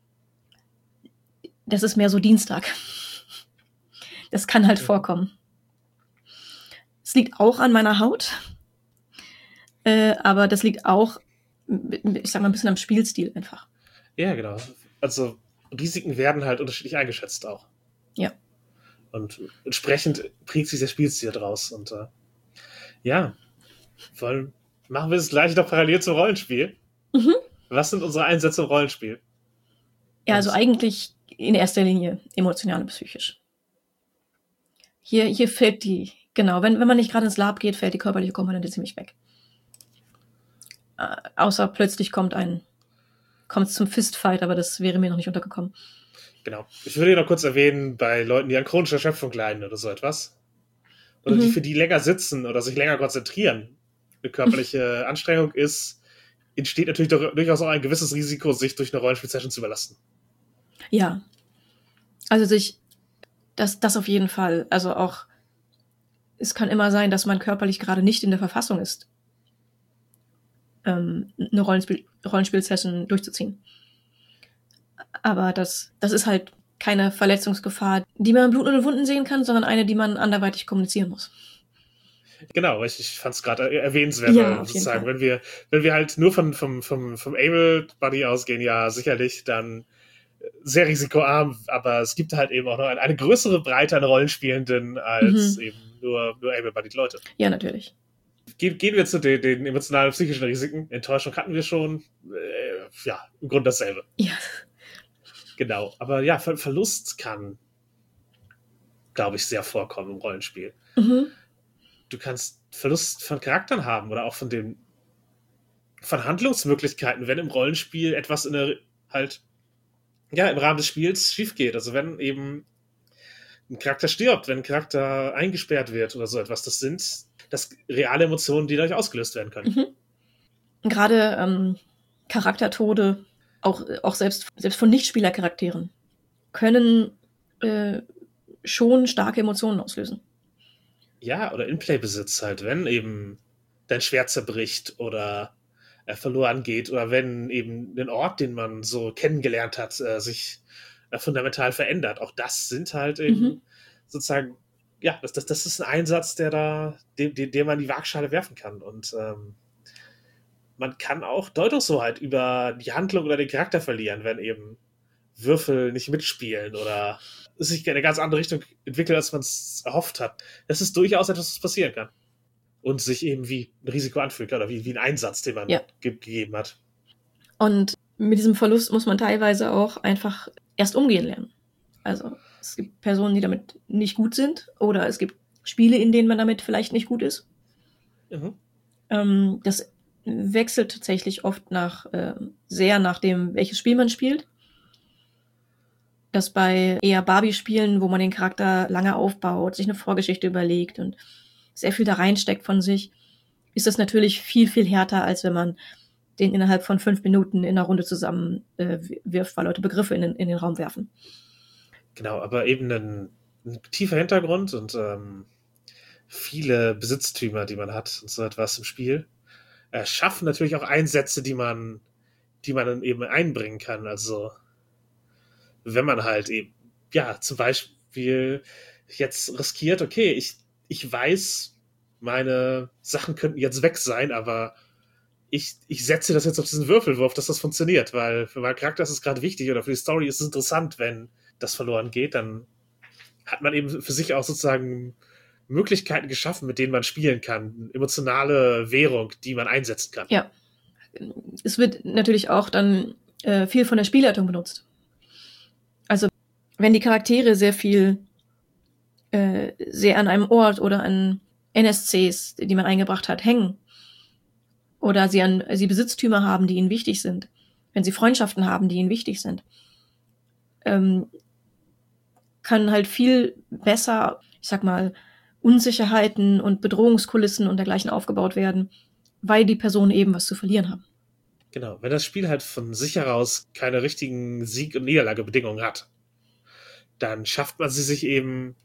das ist mehr so Dienstag. Das kann halt Mhm. vorkommen. Es liegt auch an meiner Haut. Äh, aber das liegt auch, ich sag mal, ein bisschen am Spielstil einfach. Ja, genau. Also Risiken werden halt unterschiedlich eingeschätzt auch. Ja. Und entsprechend prägt sich der Spielstil draus. Und äh, ja, wollen, machen wir das gleich noch parallel zum Rollenspiel. Mhm. Was sind unsere Einsätze im Rollenspiel? Ja, also Und- eigentlich in erster Linie emotional und psychisch. Hier, hier fällt die, genau, wenn, wenn man nicht gerade ins Lab geht, fällt die körperliche Komponente ziemlich weg. Äh, außer plötzlich kommt ein, kommt es zum Fistfight, aber das wäre mir noch nicht untergekommen. Genau. Ich würde hier noch kurz erwähnen, bei Leuten, die an chronischer Erschöpfung leiden oder so etwas. Oder Mhm. die für die länger sitzen oder sich länger konzentrieren, eine körperliche Anstrengung ist, entsteht natürlich doch, durchaus auch ein gewisses Risiko, sich durch eine Rollenspiel-Session zu überlasten. Ja. Also sich, das, das auf jeden Fall. Also auch, es kann immer sein, dass man körperlich gerade nicht in der Verfassung ist, ähm, eine Rollenspiel, Rollenspiel-Session durchzuziehen. Aber das, das ist halt keine Verletzungsgefahr, die man in Blut und Wunden sehen kann, sondern eine, die man anderweitig kommunizieren muss. Genau, ich, ich fand es gerade erwähnenswert, Ja, weil auf jeden sozusagen, Fall. wenn wir, wenn wir halt nur von, vom, vom, vom Able Buddy ausgehen, ja, sicherlich dann sehr risikoarm, aber es gibt halt eben auch noch eine, eine größere Breite an Rollenspielenden als Mhm. eben nur, nur Able Buddy Leute. Ja, natürlich. Gehen, gehen wir zu den, den emotionalen und psychischen Risiken. Enttäuschung hatten wir schon. Äh, ja, im Grunde dasselbe. Ja. Genau. Aber ja, Ver Verlust kann, glaube ich, sehr vorkommen im Rollenspiel. Mhm. Du kannst Verlust von Charakteren haben oder auch von den von Handlungsmöglichkeiten, wenn im Rollenspiel etwas in der halt ja im Rahmen des Spiels schief geht. Also wenn eben ein Charakter stirbt, wenn ein Charakter eingesperrt wird oder so etwas, das sind das reale Emotionen, die dadurch ausgelöst werden können. Mhm. Gerade ähm, Charaktertode, auch, auch selbst, selbst von Nichtspielercharakteren, können äh, schon starke Emotionen auslösen. Ja, oder In-Play-Besitz halt, wenn eben dein Schwert zerbricht oder äh, verloren geht oder wenn eben ein Ort, den man so kennengelernt hat, äh, sich äh, fundamental verändert. Auch das sind halt eben Mhm. sozusagen, ja, das, das, das ist ein Einsatz, der da, den, den, den man in die Waagschale werfen kann. Und ähm, man kann auch Deutungshoheit über die Handlung oder den Charakter verlieren, wenn eben Würfel nicht mitspielen oder es sich in eine ganz andere Richtung entwickelt, als man es erhofft hat. Das ist durchaus etwas, was passieren kann. Und sich eben wie ein Risiko anfühlt oder wie, wie ein Einsatz, den man Ja. ge gegeben hat. Und mit diesem Verlust muss man teilweise auch einfach erst umgehen lernen. Also es gibt Personen, die damit nicht gut sind oder es gibt Spiele, in denen man damit vielleicht nicht gut ist. Mhm. Ähm, das wechselt tatsächlich oft nach äh, sehr nach dem, welches Spiel man spielt. Dass bei eher Barbie-Spielen, wo man den Charakter lange aufbaut, sich eine Vorgeschichte überlegt und sehr viel da reinsteckt von sich, ist das natürlich viel, viel härter, als wenn man den innerhalb von fünf Minuten in einer Runde zusammen äh, wirft, weil Leute Begriffe in den, in den Raum werfen. Genau, aber eben ein, ein tiefer Hintergrund und ähm, viele Besitztümer, die man hat und so etwas im Spiel, äh, schaffen natürlich auch Einsätze, die man, die man dann eben einbringen kann. Also wenn man halt eben, ja, zum Beispiel jetzt riskiert, okay, ich, ich weiß, meine Sachen könnten jetzt weg sein, aber ich, ich setze das jetzt auf diesen Würfelwurf, dass das funktioniert, weil für meinen Charakter ist es gerade wichtig oder für die Story ist es interessant, wenn das verloren geht, dann hat man eben für sich auch sozusagen Möglichkeiten geschaffen, mit denen man spielen kann, emotionale Währung, die man einsetzen kann. Ja. Es wird natürlich auch dann äh, viel von der Spielleitung benutzt. Also wenn die Charaktere sehr viel äh, sehr an einem Ort oder an N S Cs, die man eingebracht hat, hängen. Oder sie, an, sie Besitztümer haben, die ihnen wichtig sind. Wenn sie Freundschaften haben, die ihnen wichtig sind. Ähm, kann halt viel besser, ich sag mal, Unsicherheiten und Bedrohungskulissen und dergleichen aufgebaut werden, weil die Personen eben was zu verlieren haben. Genau, wenn das Spiel halt von sich heraus keine richtigen Sieg- und Niederlagebedingungen hat, dann schafft man sie sich eben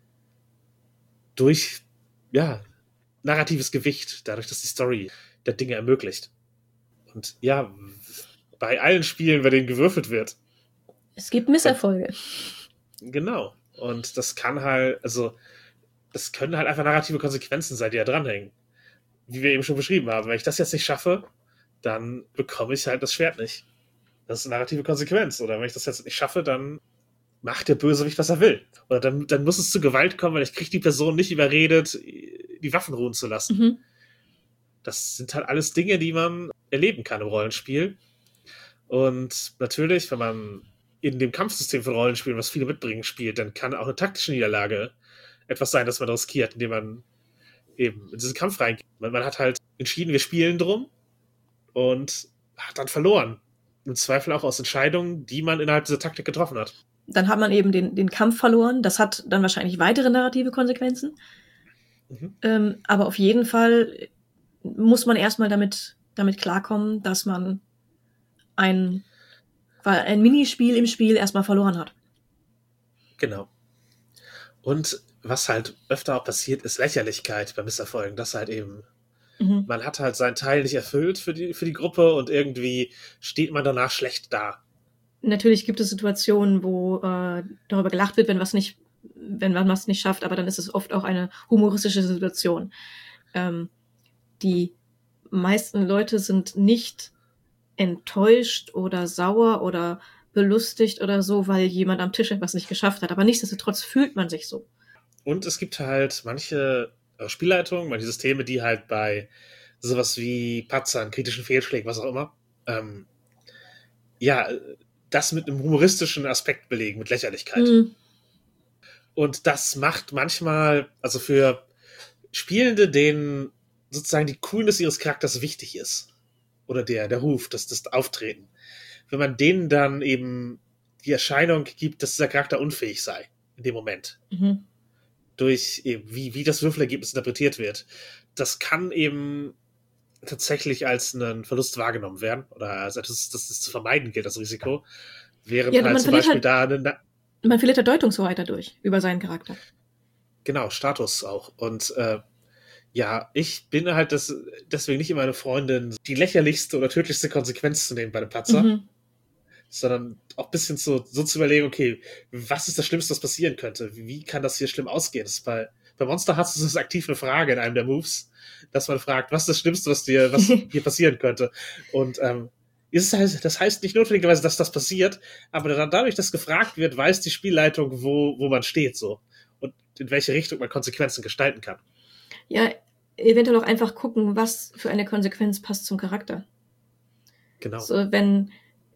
durch, ja, narratives Gewicht, dadurch, dass die Story der Dinge ermöglicht. Und ja, bei allen Spielen, bei denen gewürfelt wird. Es gibt Misserfolge. Und, genau. Und das kann halt, also, das können halt einfach narrative Konsequenzen sein, die da dranhängen. Wie wir eben schon beschrieben haben. Wenn ich das jetzt nicht schaffe, dann bekomme ich halt das Schwert nicht. Das ist eine narrative Konsequenz. Oder wenn ich das jetzt nicht schaffe, dann macht der Bösewicht, was er will. Oder dann, dann muss es zu Gewalt kommen, weil ich kriege die Person nicht überredet, die Waffen ruhen zu lassen. Mhm. Das sind halt alles Dinge, die man erleben kann im Rollenspiel. Und natürlich, wenn man in dem Kampfsystem von Rollenspielen, was viele mitbringen, spielt, dann kann auch eine taktische Niederlage etwas sein, das man riskiert, indem man eben in diesen Kampf reingeht. Man, man hat halt entschieden, wir spielen drum und hat dann verloren. Im Zweifel auch aus Entscheidungen, die man innerhalb dieser Taktik getroffen hat. Dann hat man eben den, den Kampf verloren. Das hat dann wahrscheinlich weitere narrative Konsequenzen. Mhm. Ähm, aber auf jeden Fall muss man erstmal damit, damit klarkommen, dass man ein, ein Minispiel im Spiel erstmal verloren hat. Genau. Und was halt öfter auch passiert, ist Lächerlichkeit bei Misserfolgen. Das halt eben, mhm. man hat halt seinen Teil nicht erfüllt für die, für die Gruppe und irgendwie steht man danach schlecht da. Natürlich gibt es Situationen, wo äh, darüber gelacht wird, wenn was nicht, wenn man was nicht schafft, aber dann ist es oft auch eine humoristische Situation. Ähm, die meisten Leute sind nicht enttäuscht oder sauer oder belustigt oder so, weil jemand am Tisch etwas nicht geschafft hat. Aber nichtsdestotrotz fühlt man sich so. Und es gibt halt manche Spielleitungen, manche Systeme, die halt bei sowas wie Patzern, kritischen Fehlschlägen, was auch immer, ähm, ja, das mit einem humoristischen Aspekt belegen, mit Lächerlichkeit. Mhm. Und das macht manchmal, also für Spielende, denen sozusagen die Coolness ihres Charakters wichtig ist, oder der, der Ruf, das, das Auftreten, wenn man denen dann eben die Erscheinung gibt, dass dieser Charakter unfähig sei, in dem Moment. Mhm. Durch eben, wie, wie das Würfelergebnis interpretiert wird. Das kann eben tatsächlich als einen Verlust wahrgenommen werden, oder als etwas, das es zu vermeiden gilt, das Risiko. Während ja, halt zum Beispiel halt, da eine, man verliert der Deutungshoheit dadurch, über seinen Charakter. Genau, Status auch. Und äh, ja, ich bin halt das, deswegen nicht immer eine Freundin, die lächerlichste oder tödlichste Konsequenz zu nehmen bei einem Patzer, mhm. sondern auch ein bisschen so, so zu überlegen, okay, was ist das Schlimmste, was passieren könnte? Wie kann das hier schlimm ausgehen? Das ist bei, bei Monster Hearts ist es aktiv eine Frage in einem der Moves, dass man fragt, was ist das Schlimmste, was dir, was hier passieren könnte? Und ähm, ist es halt, das heißt nicht notwendigerweise, dass das passiert, aber dann dadurch, dass gefragt wird, weiß die Spielleitung, wo, wo man steht so und in welche Richtung man Konsequenzen gestalten kann. Ja, eventuell auch einfach gucken, was für eine Konsequenz passt zum Charakter. Genau. So, wenn,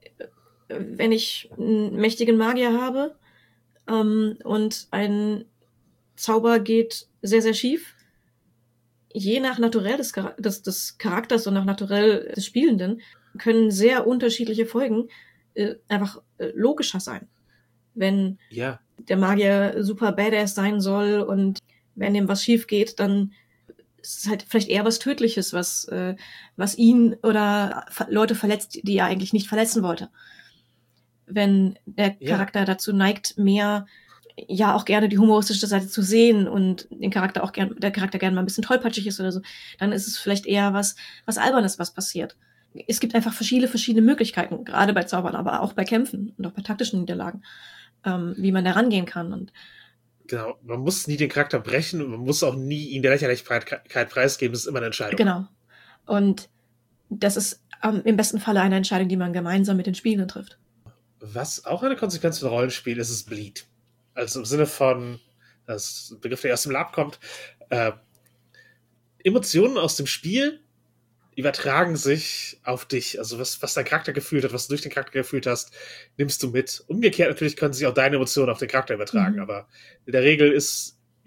wenn ich einen mächtigen Magier habe ähm, und ein Zauber geht sehr, sehr schief, je nach Naturell des, des, des Charakters und nach Naturell des Spielenden können sehr unterschiedliche Folgen äh, einfach äh, logischer sein. Wenn ja. der Magier super badass sein soll und wenn dem was schief geht, dann ist es halt vielleicht eher was Tödliches, was, äh, was ihn oder Leute verletzt, die er eigentlich nicht verletzen wollte. Wenn der ja. Charakter dazu neigt, mehr, ja, auch gerne die humoristische Seite zu sehen und den Charakter auch gern, der Charakter gerne mal ein bisschen tollpatschig ist oder so, dann ist es vielleicht eher was, was Albernes, was passiert. Es gibt einfach verschiedene, verschiedene Möglichkeiten, gerade bei Zaubern, aber auch bei Kämpfen und auch bei taktischen Niederlagen, ähm, wie man da rangehen kann. Und genau, man muss nie den Charakter brechen und man muss auch nie ihn der Lächerlichkeit preisgeben, das ist immer eine Entscheidung. Genau. Und das ist ähm, im besten Falle eine Entscheidung, die man gemeinsam mit den Spielenden trifft. Was auch eine Konsequenz von Rollenspiel ist, ist Bleed. Also im Sinne von, das Begriff, der erst im Lab kommt, äh, Emotionen aus dem Spiel übertragen sich auf dich. Also was, was dein Charakter gefühlt hat, was du durch den Charakter gefühlt hast, nimmst du mit. Umgekehrt natürlich können sich auch deine Emotionen auf den Charakter übertragen, mhm. aber in der Regel ist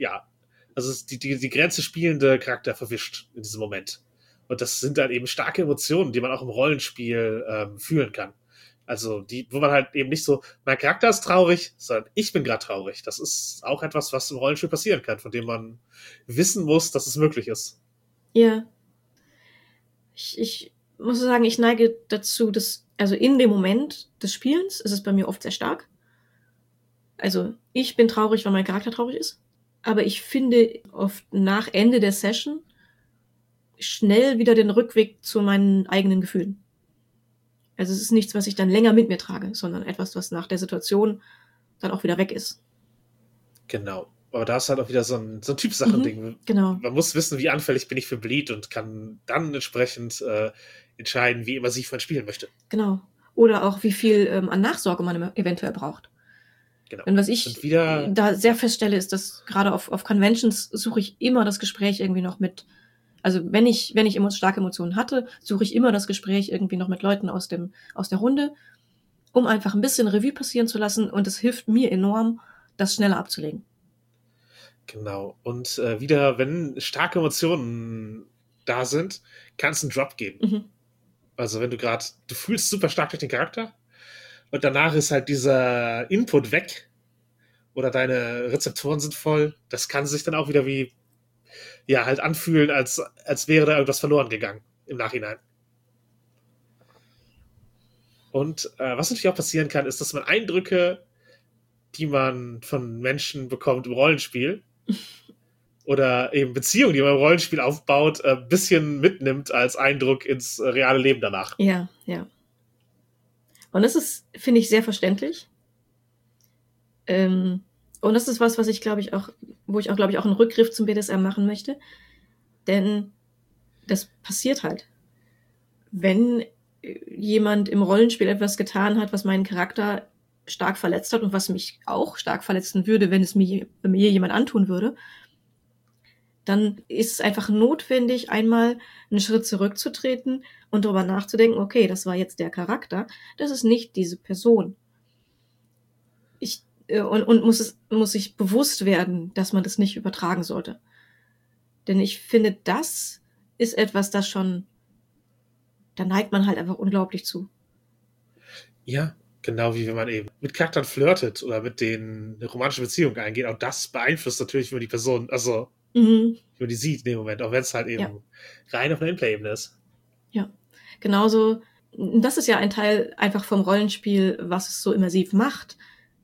ja, also es ist die, die, die Grenze spielende Charakter verwischt in diesem Moment. Und das sind dann eben starke Emotionen, die man auch im Rollenspiel ähm, fühlen kann. Also die, wo man halt eben nicht so, mein Charakter ist traurig, sondern ich bin gerade traurig. Das ist auch etwas, was im Rollenspiel passieren kann, von dem man wissen muss, dass es möglich ist. Ja. Ich, ich muss sagen, ich neige dazu, dass, also in dem Moment des Spielens ist es bei mir oft sehr stark. Also ich bin traurig, weil mein Charakter traurig ist. Aber ich finde oft nach Ende der Session schnell wieder den Rückweg zu meinen eigenen Gefühlen. Also es ist nichts, was ich dann länger mit mir trage, sondern etwas, was nach der Situation dann auch wieder weg ist. Genau. Aber da ist halt auch wieder so ein, so ein Typsachen-Ding. Mhm, genau. Man muss wissen, wie anfällig bin ich für Bleed und kann dann entsprechend äh, entscheiden, wie immersiv man spielen möchte. Genau. Oder auch, wie viel ähm, an Nachsorge man eventuell braucht. Genau. Und was ich und wieder, da sehr feststelle, ist, dass gerade auf, auf Conventions suche ich immer das Gespräch irgendwie noch mit, also wenn ich, wenn ich emo- starke Emotionen hatte, suche ich immer das Gespräch irgendwie noch mit Leuten aus dem, aus der Runde, um einfach ein bisschen Revue passieren zu lassen, und es hilft mir enorm, das schneller abzulegen. Genau. Und äh, wieder, wenn starke Emotionen da sind, kann es einen Drop geben. Mhm. Also wenn du gerade, du fühlst super stark durch den Charakter und danach ist halt dieser Input weg oder deine Rezeptoren sind voll, das kann sich dann auch wieder wie, ja, halt anfühlen, als, als wäre da irgendwas verloren gegangen im Nachhinein. Und äh, was natürlich auch passieren kann, ist, dass man Eindrücke, die man von Menschen bekommt im Rollenspiel oder eben Beziehungen, die man im Rollenspiel aufbaut, ein bisschen mitnimmt als Eindruck ins äh, reale Leben danach. Ja, ja. Und das ist, finde ich, sehr verständlich. Ähm, und das ist was, was ich, glaube ich, auch, wo ich auch, glaube ich, auch einen Rückgriff zum B D S M machen möchte. Denn das passiert halt. Wenn jemand im Rollenspiel etwas getan hat, was meinen Charakter stark verletzt hat und was mich auch stark verletzen würde, wenn es mir, wenn mir jemand antun würde, dann ist es einfach notwendig, einmal einen Schritt zurückzutreten und darüber nachzudenken, okay, das war jetzt der Charakter, das ist nicht diese Person. Ich, äh, und, und muss es, muss sich bewusst werden, dass man das nicht übertragen sollte. Denn ich finde, das ist etwas, das schon, da neigt man halt einfach unglaublich zu. Ja, genau wie wenn man eben mit Charakteren flirtet oder mit denen eine romantische Beziehung eingeht. Auch das beeinflusst natürlich, wie man die Person, also Mhm. wie man die sieht in dem Moment, auch wenn es halt eben Ja. rein auf einer Inplay-Ebene ist. Ja, genauso, das ist ja ein Teil einfach vom Rollenspiel, was es so immersiv macht.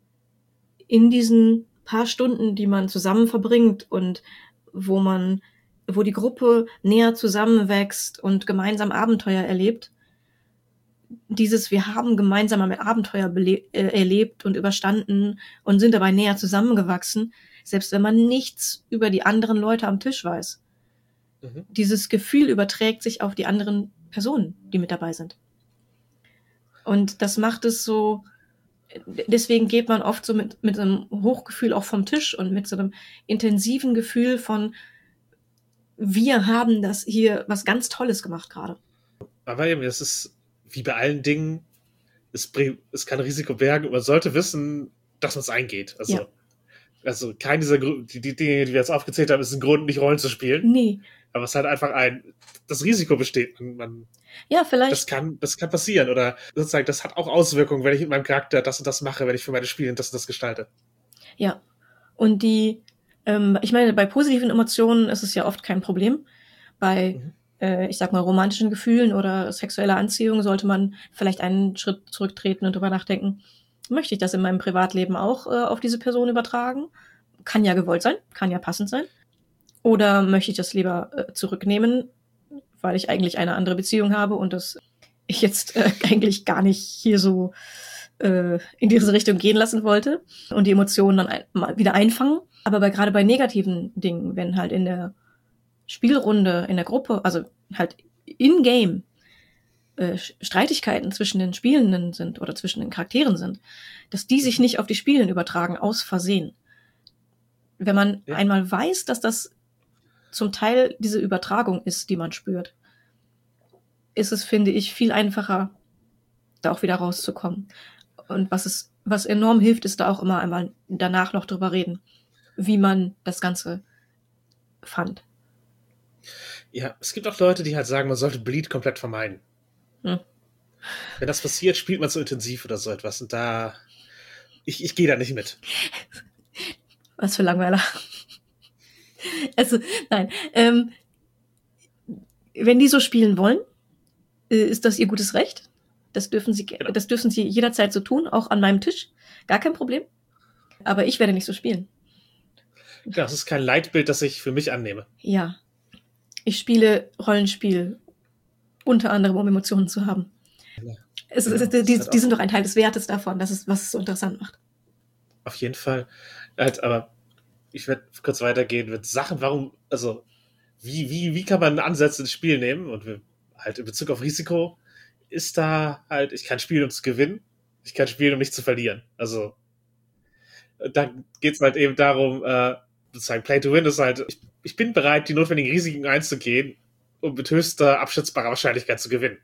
In diesen paar Stunden, die man zusammen verbringt und wo man, wo die Gruppe näher zusammenwächst und gemeinsam Abenteuer erlebt, dieses, wir haben gemeinsam ein Abenteuer bele- äh, erlebt und überstanden und sind dabei näher zusammengewachsen, selbst wenn man nichts über die anderen Leute am Tisch weiß. Mhm. Dieses Gefühl überträgt sich auf die anderen Personen, die mit dabei sind. Und das macht es so, deswegen geht man oft so mit, mit einem Hochgefühl auch vom Tisch und mit so einem intensiven Gefühl von, wir haben das hier was ganz Tolles gemacht gerade. Aber eben, es ist wie bei allen Dingen, es, bring, es kann Risiko bergen und man sollte wissen, dass man es eingeht. Also, Ja. also kein dieser Gru- die, die Dinge, die wir jetzt aufgezählt haben, ist ein Grund, nicht Rollen zu spielen. Nee. Aber es ist halt einfach ein, das Risiko besteht. Man, man, Ja, vielleicht. das kann, das kann passieren. Oder sozusagen, das hat auch Auswirkungen, wenn ich mit meinem Charakter das und das mache, wenn ich für meine Spiele das und das gestalte. Ja. Und die, ähm, ich meine, bei positiven Emotionen ist es ja oft kein Problem. Bei, Mhm. äh, ich sag mal, romantischen Gefühlen oder sexueller Anziehung sollte man vielleicht einen Schritt zurücktreten und drüber nachdenken, möchte ich das in meinem Privatleben auch äh, auf diese Person übertragen? Kann ja gewollt sein, kann ja passend sein. Oder möchte ich das lieber äh, zurücknehmen, weil ich eigentlich eine andere Beziehung habe und das ich jetzt äh, eigentlich gar nicht hier so äh, in diese Richtung gehen lassen wollte und die Emotionen dann ein, mal wieder einfangen. Aber bei, gerade bei negativen Dingen, wenn halt in der Spielrunde, in der Gruppe, also halt in-game äh, Streitigkeiten zwischen den Spielenden sind oder zwischen den Charakteren sind, dass die sich nicht auf die Spielen übertragen, aus Versehen. Wenn man Ja. einmal weiß, dass das zum Teil diese Übertragung ist, die man spürt, ist es, finde ich, viel einfacher, da auch wieder rauszukommen. Und was es, was enorm hilft, ist da auch immer einmal danach noch drüber reden. wie man das Ganze fand. Ja, es gibt auch Leute, die halt sagen, man sollte Bleed komplett vermeiden. Hm. Wenn das passiert, spielt man so intensiv oder so etwas. Und da, ich, ich gehe da nicht mit. Was für Langweiler. Also, nein. Ähm, wenn die so spielen wollen, äh, ist das ihr gutes Recht. Das dürfen sie, Genau. das dürfen sie jederzeit so tun, auch an meinem Tisch. Gar kein Problem. Aber ich werde nicht so spielen. Genau, das ist kein Leitbild, das ich für mich annehme. Ja. Ich spiele Rollenspiel unter anderem, um Emotionen zu haben. Ja. Es, Genau, es, die, das ist halt die auch- sind doch ein Teil des Wertes davon, das ist, was es so interessant macht. Auf jeden Fall. Halt, aber ich werde kurz weitergehen mit Sachen, warum, also, wie, wie, wie kann man einen Ansatz ins Spiel nehmen? Und wir, halt in Bezug auf Risiko ist da halt, ich kann spielen, um zu gewinnen. Ich kann spielen, um nicht zu verlieren. Also, da geht's halt eben darum, äh, sozusagen Play to Win ist halt, ich, ich bin bereit, die notwendigen Risiken einzugehen, um mit höchster abschätzbarer Wahrscheinlichkeit zu gewinnen.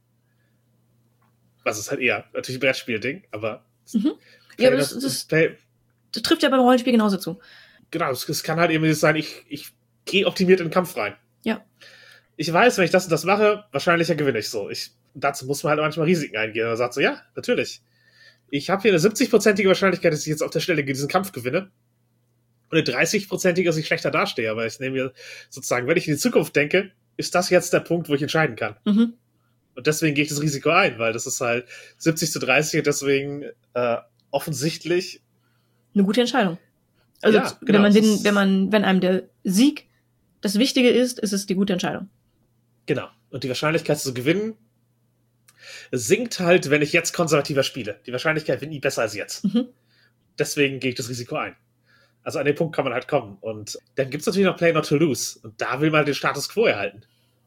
Was ist halt eher natürlich ein Brettspiel-Ding, aber Mhm. Play, Ja, aber das, das, das, Play, das trifft ja beim Rollenspiel genauso zu. genau, es, es kann halt eben dieses sein, ich, ich gehe optimiert in den Kampf rein. Ja. Ich weiß, wenn ich das und das mache, wahrscheinlicher gewinne ich so. Ich, dazu muss man halt manchmal Risiken eingehen. Man sagt so, ja, natürlich. Ich habe hier eine siebzig-prozentige Wahrscheinlichkeit, dass ich jetzt auf der Stelle diesen Kampf gewinne. Und eine dreißig-prozentige, dass ich schlechter dastehe. Aber ich nehme mir sozusagen, wenn ich in die Zukunft denke, ist das jetzt der Punkt, wo ich entscheiden kann. Mhm. Und deswegen gehe ich das Risiko ein, weil das ist halt siebzig zu dreißig und deswegen äh, offensichtlich. Eine gute Entscheidung. Also Ja, genau, wenn man es den, ist- wenn man, wenn einem der Sieg das Wichtige ist, ist es die gute Entscheidung. Genau. Und die Wahrscheinlichkeit zu gewinnen sinkt halt, wenn ich jetzt konservativer spiele. Die Wahrscheinlichkeit wird nie besser als jetzt. Mhm. Deswegen gehe ich das Risiko ein. Also an den Punkt kann man halt kommen. Und dann gibt es natürlich noch Play Not to Lose. Und da will man halt den Status Quo erhalten.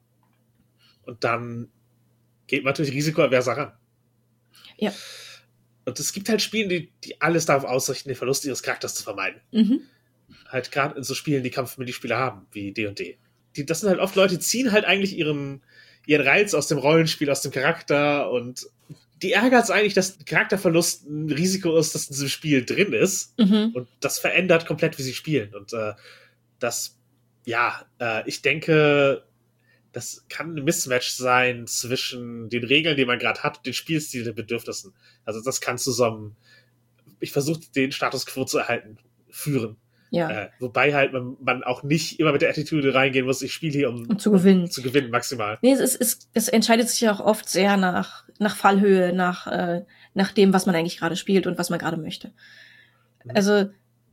Und dann geht man natürlich risikoaverser ran. Ja. Und es gibt halt Spiele, die, die alles darauf ausrichten, den Verlust ihres Charakters zu vermeiden. Mhm. Halt gerade in so Spielen, die Kampfminispiele haben, wie D und D. Die, das sind halt oft Leute, die ziehen halt eigentlich ihren, ihren Reiz aus dem Rollenspiel, aus dem Charakter und die ärgert es eigentlich, dass Charakterverlust ein Risiko ist, das in diesem Spiel drin ist. Mhm. Und das verändert komplett, wie sie spielen. Und äh, das, ja, äh, ich denke, das kann ein Mismatch sein zwischen den Regeln, die man gerade hat, und den Spielstil, den Bedürfnissen. Also das kann zu so einem, ich versuche den Status quo zu erhalten, führen. Ja. Äh, wobei halt man, man auch nicht immer mit der Attitude reingehen muss, ich spiele hier, um, Um zu gewinnen. um zu gewinnen, maximal. Nee, es, ist, es, es entscheidet sich ja auch oft sehr nach, nach Fallhöhe, nach, äh, nach dem, was man eigentlich gerade spielt und was man gerade möchte. Also,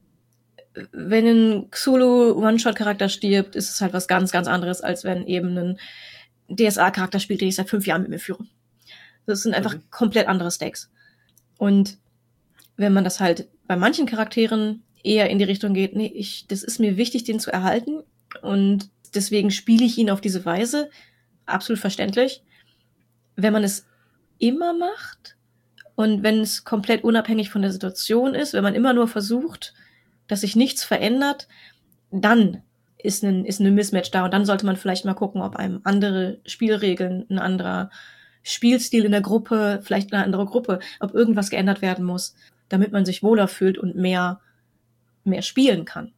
wenn ein Xulu-One-Shot-Charakter stirbt, ist es halt was ganz, ganz anderes, als wenn eben ein D S A-Charakter spielt, den ich seit fünf Jahren mit mir führe. Das sind einfach Mhm. komplett andere Stakes. Und wenn man das halt bei manchen Charakteren eher in die Richtung geht, nee, ich, das ist mir wichtig, den zu erhalten und deswegen spiele ich ihn auf diese Weise, absolut verständlich. Wenn man es immer macht und wenn es komplett unabhängig von der Situation ist, wenn man immer nur versucht, dass sich nichts verändert, dann ist ein, ist ein Mismatch da und dann sollte man vielleicht mal gucken, ob einem andere Spielregeln, ein anderer Spielstil in der Gruppe, vielleicht eine andere Gruppe, ob irgendwas geändert werden muss, damit man sich wohler fühlt und mehr, mehr spielen kann.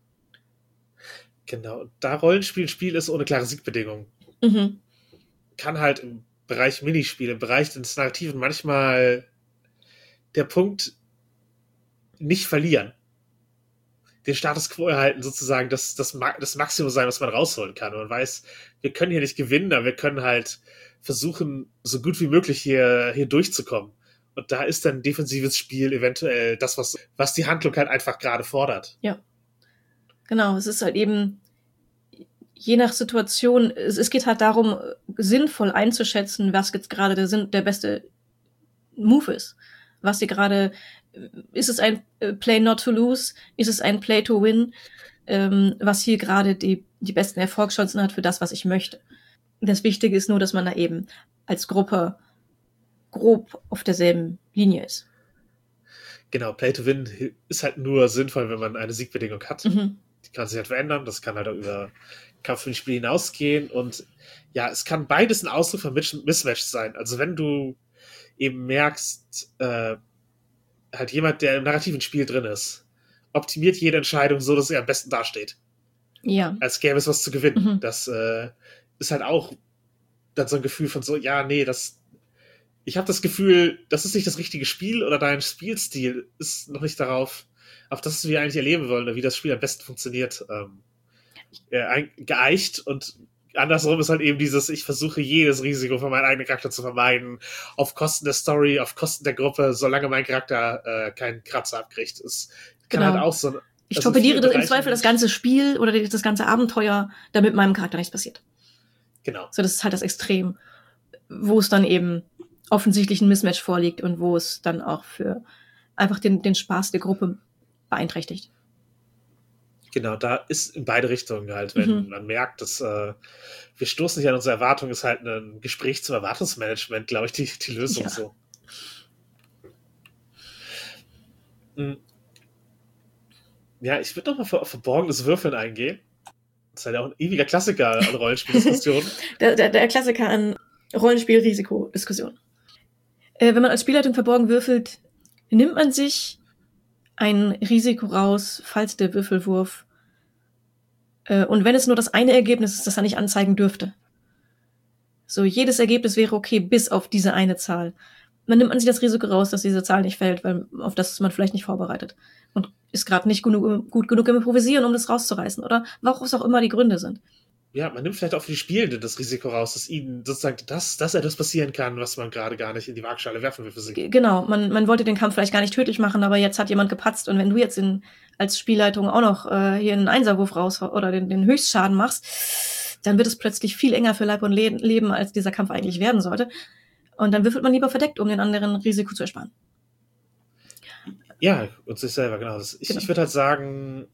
Genau. Und da Rollenspiel ein Spiel ist ohne klare Siegbedingungen, Mhm. kann halt im Bereich Minispiele, im Bereich des Narrativen manchmal der Punkt nicht verlieren. Den Status quo erhalten, sozusagen das, das, das Maximum sein, was man rausholen kann. Und man weiß, wir können hier nicht gewinnen, aber wir können halt versuchen, so gut wie möglich hier, hier durchzukommen. Und da ist dann defensives Spiel eventuell das, was, was die Handlung halt einfach gerade fordert. Ja. Genau, es ist halt eben, je nach Situation, es, es geht halt darum, sinnvoll einzuschätzen, was jetzt gerade der, Sinn, der beste Move ist. Was sie gerade, ist es ein Play not to lose? Ist es ein Play to win? Ähm, was hier gerade die, die besten Erfolgschancen hat für das, was ich möchte. Das Wichtige ist nur, dass man da eben als Gruppe grob auf derselben Linie ist. Genau, Play to Win ist halt nur sinnvoll, wenn man eine Siegbedingung hat. Mhm. Die kann sich halt verändern, das kann halt auch über Kampfspiel hinausgehen und ja, es kann beides ein Ausdruck von Mismatch sein. Also wenn du eben merkst, äh, halt jemand, der im narrativen Spiel drin ist optimiert jede Entscheidung so, dass er am besten dasteht. Ja. Als gäbe es was zu gewinnen. Mhm. Das äh, ist halt auch dann so ein Gefühl von so, ja, nee, das ich habe das Gefühl, das ist nicht das richtige Spiel oder dein Spielstil ist noch nicht darauf, auf das wir eigentlich erleben wollen oder wie das Spiel am besten funktioniert, ähm, äh, geeicht und andersrum ist halt eben dieses, ich versuche jedes Risiko für meinen eigenen Charakter zu vermeiden, auf Kosten der Story, auf Kosten der Gruppe, solange mein Charakter äh, keinen Kratzer abkriegt. Es kann Genau. halt auch so. Ich also torpediere viele im Bereiche Zweifel das nicht- ganze Spiel oder das ganze Abenteuer, damit meinem Charakter nichts passiert. Genau. So, das ist halt das Extrem, wo es dann eben offensichtlich ein Mismatch vorliegt und wo es dann auch für einfach den, den Spaß der Gruppe beeinträchtigt. Genau, da ist in beide Richtungen halt, wenn Mhm. man merkt, dass äh, wir stoßen nicht an unsere Erwartungen, ist halt ein Gespräch zum Erwartungsmanagement, glaube ich, die, die Lösung Ja. so. Mhm. Ja, ich würde nochmal auf verborgenes Würfeln eingehen. Das ist halt auch ein ewiger Klassiker an Rollenspieldiskussionen. Der, der, der Klassiker an Rollenspiel-Risiko-Diskussion. Äh, wenn man als Spielleitung verborgen würfelt, nimmt man sich ein Risiko raus, falls der Würfelwurf äh, und wenn es nur das eine Ergebnis ist, das er nicht anzeigen dürfte. So, jedes Ergebnis wäre okay, bis auf diese eine Zahl. Dann nimmt man sich das Risiko raus, dass diese Zahl nicht fällt, weil auf das ist man vielleicht nicht vorbereitet. Und ist gerade nicht genug, gut genug im Improvisieren, um das rauszureißen. Oder warum es auch immer die Gründe sind. Ja, man nimmt vielleicht auch für die Spielenden das Risiko raus, dass ihnen sozusagen das, dass etwas passieren kann, was man gerade gar nicht in die Waagschale werfen will für sie. G- Genau, man, man wollte den Kampf vielleicht gar nicht tödlich machen, aber jetzt hat jemand gepatzt. Und wenn du jetzt in, als Spielleitung auch noch äh, hier einen Einserwurf raus oder den, den Höchstschaden machst, dann wird es plötzlich viel enger für Leib und Le- Leben, als dieser Kampf eigentlich werden sollte. Und dann würfelt man lieber verdeckt, um den anderen Risiko zu ersparen. Ja, und sich selber, genau. Das, ich Genau. ich würde halt sagen,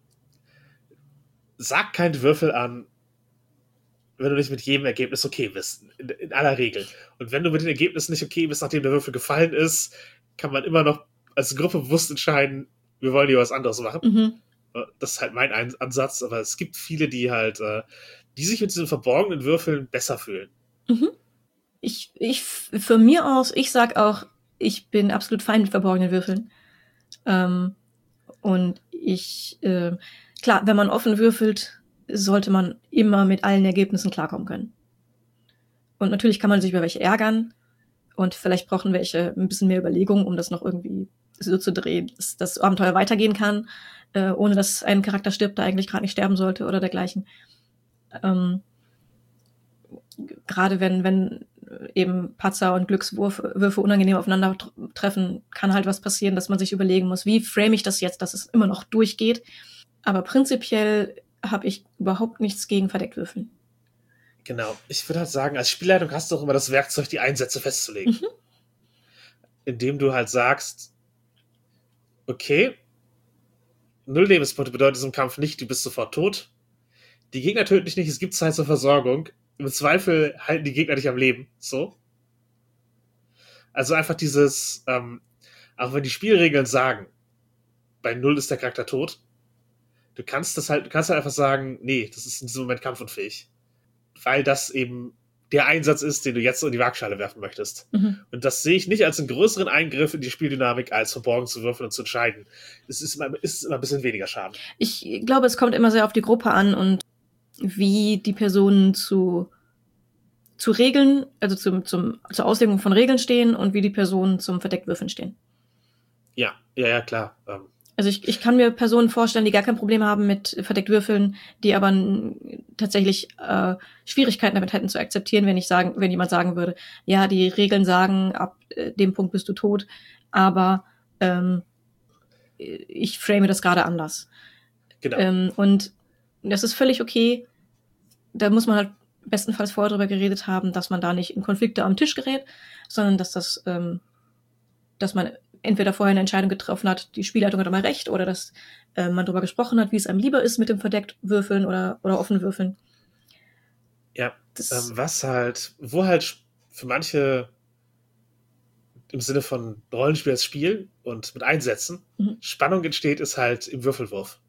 sag keinen Würfel an, wenn du nicht mit jedem Ergebnis okay bist. In, in aller Regel. Und wenn du mit den Ergebnissen nicht okay bist, nachdem der Würfel gefallen ist, kann man immer noch als Gruppe bewusst entscheiden, wir wollen hier was anderes machen. Mhm. Das ist halt mein Ein- Ansatz, aber es gibt viele, die halt, äh, die sich mit diesen verborgenen Würfeln besser fühlen. Mhm. Ich, ich, von mir aus, ich sag auch, ich bin absolut fein mit verborgenen Würfeln. Ähm, und ich, äh, klar, wenn man offen würfelt, sollte man immer mit allen Ergebnissen klarkommen können. Und natürlich kann man sich über welche ärgern und vielleicht brauchen welche ein bisschen mehr Überlegung, um das noch irgendwie so zu drehen, dass das Abenteuer weitergehen kann, äh, ohne dass ein Charakter stirbt, der eigentlich gerade nicht sterben sollte oder dergleichen. Ähm, gerade wenn, wenn eben Patzer und Glückswürfe Würfe unangenehm aufeinander tr- treffen, kann halt was passieren, dass man sich überlegen muss, wie frame ich das jetzt, dass es immer noch durchgeht. Aber prinzipiell habe ich überhaupt nichts gegen Verdecktwürfeln. Genau. Ich würde halt sagen, als Spielleitung hast du auch immer das Werkzeug, die Einsätze festzulegen. Mhm. Indem du halt sagst, okay, null Lebenspunkte bedeutet in diesem Kampf nicht, du bist sofort tot. Die Gegner töten dich nicht, es gibt Zeit zur Versorgung. Im Zweifel halten die Gegner dich am Leben. So. Also einfach dieses, ähm, auch wenn die Spielregeln sagen, bei null ist der Charakter tot, du kannst das halt, du kannst halt einfach sagen, nee, das ist in diesem Moment kampfunfähig. Weil das eben der Einsatz ist, den du jetzt in die Waagschale werfen möchtest. Mhm. Und das sehe ich nicht als einen größeren Eingriff in die Spieldynamik, als verborgen zu würfeln und zu entscheiden. Es ist immer, ist immer ein bisschen weniger Schaden. Ich glaube, es kommt immer sehr auf die Gruppe an und wie die Personen zu, zu Regeln, also zum, zum, zur Auslegung von Regeln stehen und wie die Personen zum Verdecktwürfeln stehen. Ja, ja, ja, klar. Ähm, Also ich, ich kann mir Personen vorstellen, die gar kein Problem haben mit Verdecktwürfeln, die aber n- tatsächlich äh, Schwierigkeiten damit hätten zu akzeptieren, wenn ich sagen, wenn jemand sagen würde, ja, die Regeln sagen, ab äh, dem Punkt bist du tot, aber ähm, ich frame das gerade anders. genau. Ähm, und das ist völlig okay. Da muss man halt bestenfalls vorher drüber geredet haben, dass man da nicht in Konflikte am Tisch gerät, sondern dass das, ähm, dass man entweder vorher eine Entscheidung getroffen hat, die Spielleitung hat immer recht, oder dass äh, man darüber gesprochen hat, wie es einem lieber ist mit dem verdeckt Würfeln oder, oder offen Würfeln. Ja, Das, ähm, was halt, wo halt für manche im Sinne von Rollenspiel als Spiel und mit Einsätzen Mhm. Spannung entsteht, ist halt im Würfelwurf.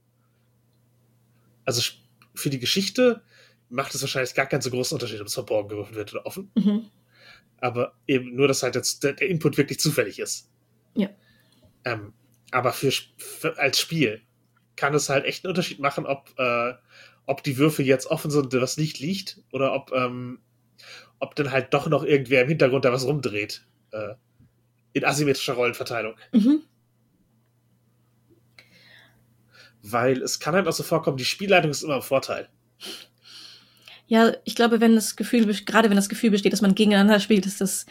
Also sch- für die Geschichte macht es wahrscheinlich gar keinen so großen Unterschied, ob es verborgen gewürfelt wird oder offen. mhm. Aber eben nur, dass halt jetzt der, der Input wirklich zufällig ist. Ja. Ähm, aber für, Sp- für als Spiel kann es halt echt einen Unterschied machen, ob, äh, ob die Würfel jetzt offen sind und das Licht liegt oder ob, ähm, ob dann halt doch noch irgendwer im Hintergrund da was rumdreht. Äh, in asymmetrischer Rollenverteilung. Mhm. Weil es kann halt auch so vorkommen, die Spielleitung ist immer ein Vorteil. Ja, ich glaube, wenn das Gefühl, gerade wenn das Gefühl besteht, dass man gegeneinander spielt, ist das,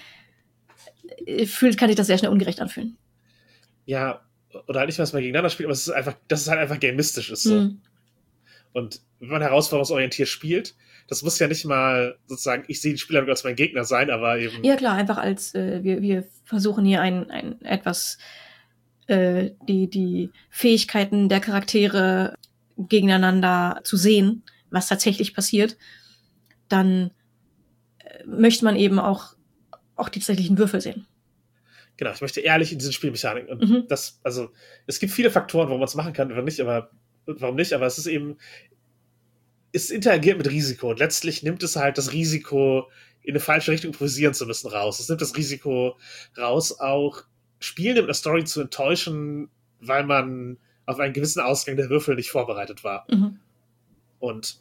fühlt, kann sich das sehr schnell ungerecht anfühlen. Ja, oder halt nicht, was man gegeneinander spielt, aber es ist einfach, dass es halt einfach gamistisch ist, so. Mhm. Und wenn man herausforderungsorientiert spielt, das muss ja nicht mal sozusagen, ich sehe die Spieler als mein Gegner sein, aber eben. Ja, klar, einfach als, äh, wir, wir versuchen hier ein, ein etwas, äh, die, die Fähigkeiten der Charaktere gegeneinander zu sehen, was tatsächlich passiert, dann äh, möchte man eben auch, auch die tatsächlichen Würfel sehen. Genau, ich möchte ehrlich in diesen Spielmechaniken. Und Mhm. das, also, es gibt viele Faktoren, warum man es machen kann, warum nicht, aber, warum nicht, aber es ist eben, es interagiert mit Risiko und letztlich nimmt es halt das Risiko, in eine falsche Richtung improvisieren zu müssen, raus. Es nimmt das Risiko raus, auch Spielende mit einer Story zu enttäuschen, weil man auf einen gewissen Ausgang der Würfel nicht vorbereitet war. Mhm. Und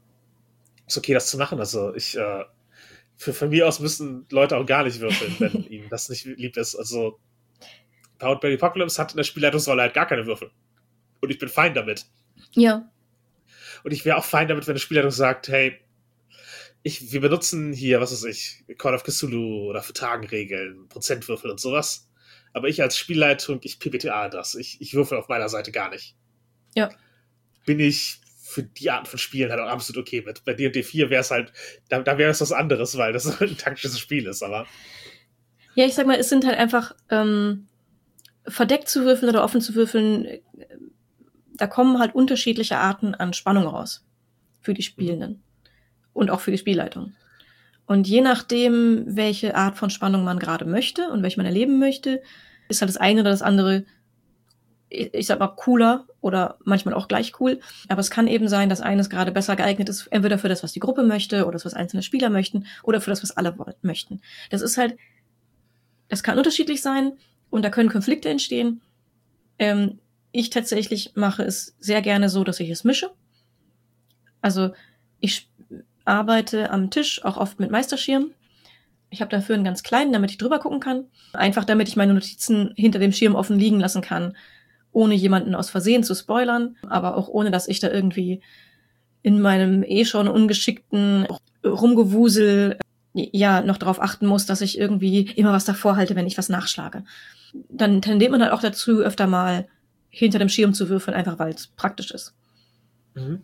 ist okay, das zu machen. Also ich, äh, für, von mir aus müssen Leute auch gar nicht würfeln, wenn ihnen das nicht lieb ist. Also Powered by the Apocalypse hat in der Spielleitungsrolle halt gar keine Würfel. Und ich bin fein damit. Ja. Und ich wäre auch fein damit, wenn eine Spielleitung sagt, hey, ich, wir benutzen hier, was weiß ich, Call of Cthulhu oder Vertragenregeln, Prozentwürfel und sowas. Aber ich als Spielleitung, ich P B T A das. Ich, ich würfel auf meiner Seite gar nicht. Ja. Bin ich für die Art von Spielen halt auch absolut okay mit. Bei D und D vier wäre es halt, da, da wäre es was anderes, weil das ein taktisches Spiel ist, aber. Ja, ich sag mal, es sind halt einfach, ähm, verdeckt zu würfeln oder offen zu würfeln, äh, da kommen halt unterschiedliche Arten an Spannung raus. Für die Spielenden. Mhm. Und auch für die Spielleitung. Und je nachdem, welche Art von Spannung man gerade möchte und welche man erleben möchte, ist halt das eine oder das andere, ich sag mal, cooler oder manchmal auch gleich cool. Aber es kann eben sein, dass eines gerade besser geeignet ist, entweder für das, was die Gruppe möchte oder das, was einzelne Spieler möchten oder für das, was alle möchten. Das ist halt, das kann unterschiedlich sein und da können Konflikte entstehen. Ähm, ich tatsächlich mache es sehr gerne so, dass ich es mische. Also ich arbeite am Tisch auch oft mit Meisterschirm. Ich habe dafür einen ganz kleinen, damit ich drüber gucken kann. Einfach damit ich meine Notizen hinter dem Schirm offen liegen lassen kann, ohne jemanden aus Versehen zu spoilern, aber auch ohne, dass ich da irgendwie in meinem eh schon ungeschickten Rumgewusel ja noch darauf achten muss, dass ich irgendwie immer was davor halte, wenn ich was nachschlage. Dann tendiert man halt auch dazu, öfter mal hinter dem Schirm zu würfeln, einfach weil es praktisch ist. Mhm.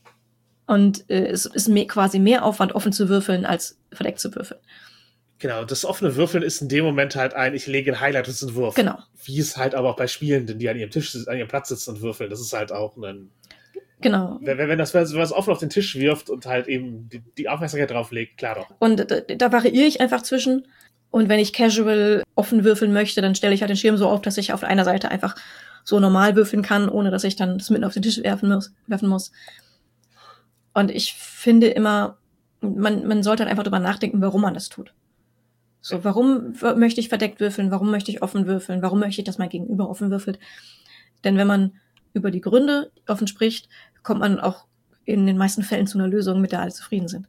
Und äh, es ist mehr, quasi mehr Aufwand, offen zu würfeln, als verdeckt zu würfeln. Genau, das offene Würfeln ist in dem Moment halt ein, ich lege einen Highlight-Entwurf. Genau. Wie es halt aber auch bei Spielenden, die an ihrem Tisch, an ihrem Platz sitzen und würfeln, das ist halt auch ein. Genau. Wenn, wenn das wenn das offen auf den Tisch wirft und halt eben die, die Aufmerksamkeit drauf legt, klar doch. Und da, da variiere ich einfach zwischen. Und wenn ich casual offen würfeln möchte, dann stelle ich halt den Schirm so auf, dass ich auf einer Seite einfach so normal würfeln kann, ohne dass ich dann das mitten auf den Tisch werfen muss. Werfen muss. Und ich finde immer, man, man sollte halt einfach drüber nachdenken, warum man das tut. So, warum w- möchte ich verdeckt würfeln? Warum möchte ich offen würfeln? Warum möchte ich, dass mein Gegenüber offen würfelt? Denn wenn man über die Gründe offen spricht, kommt man auch in den meisten Fällen zu einer Lösung, mit der alle zufrieden sind.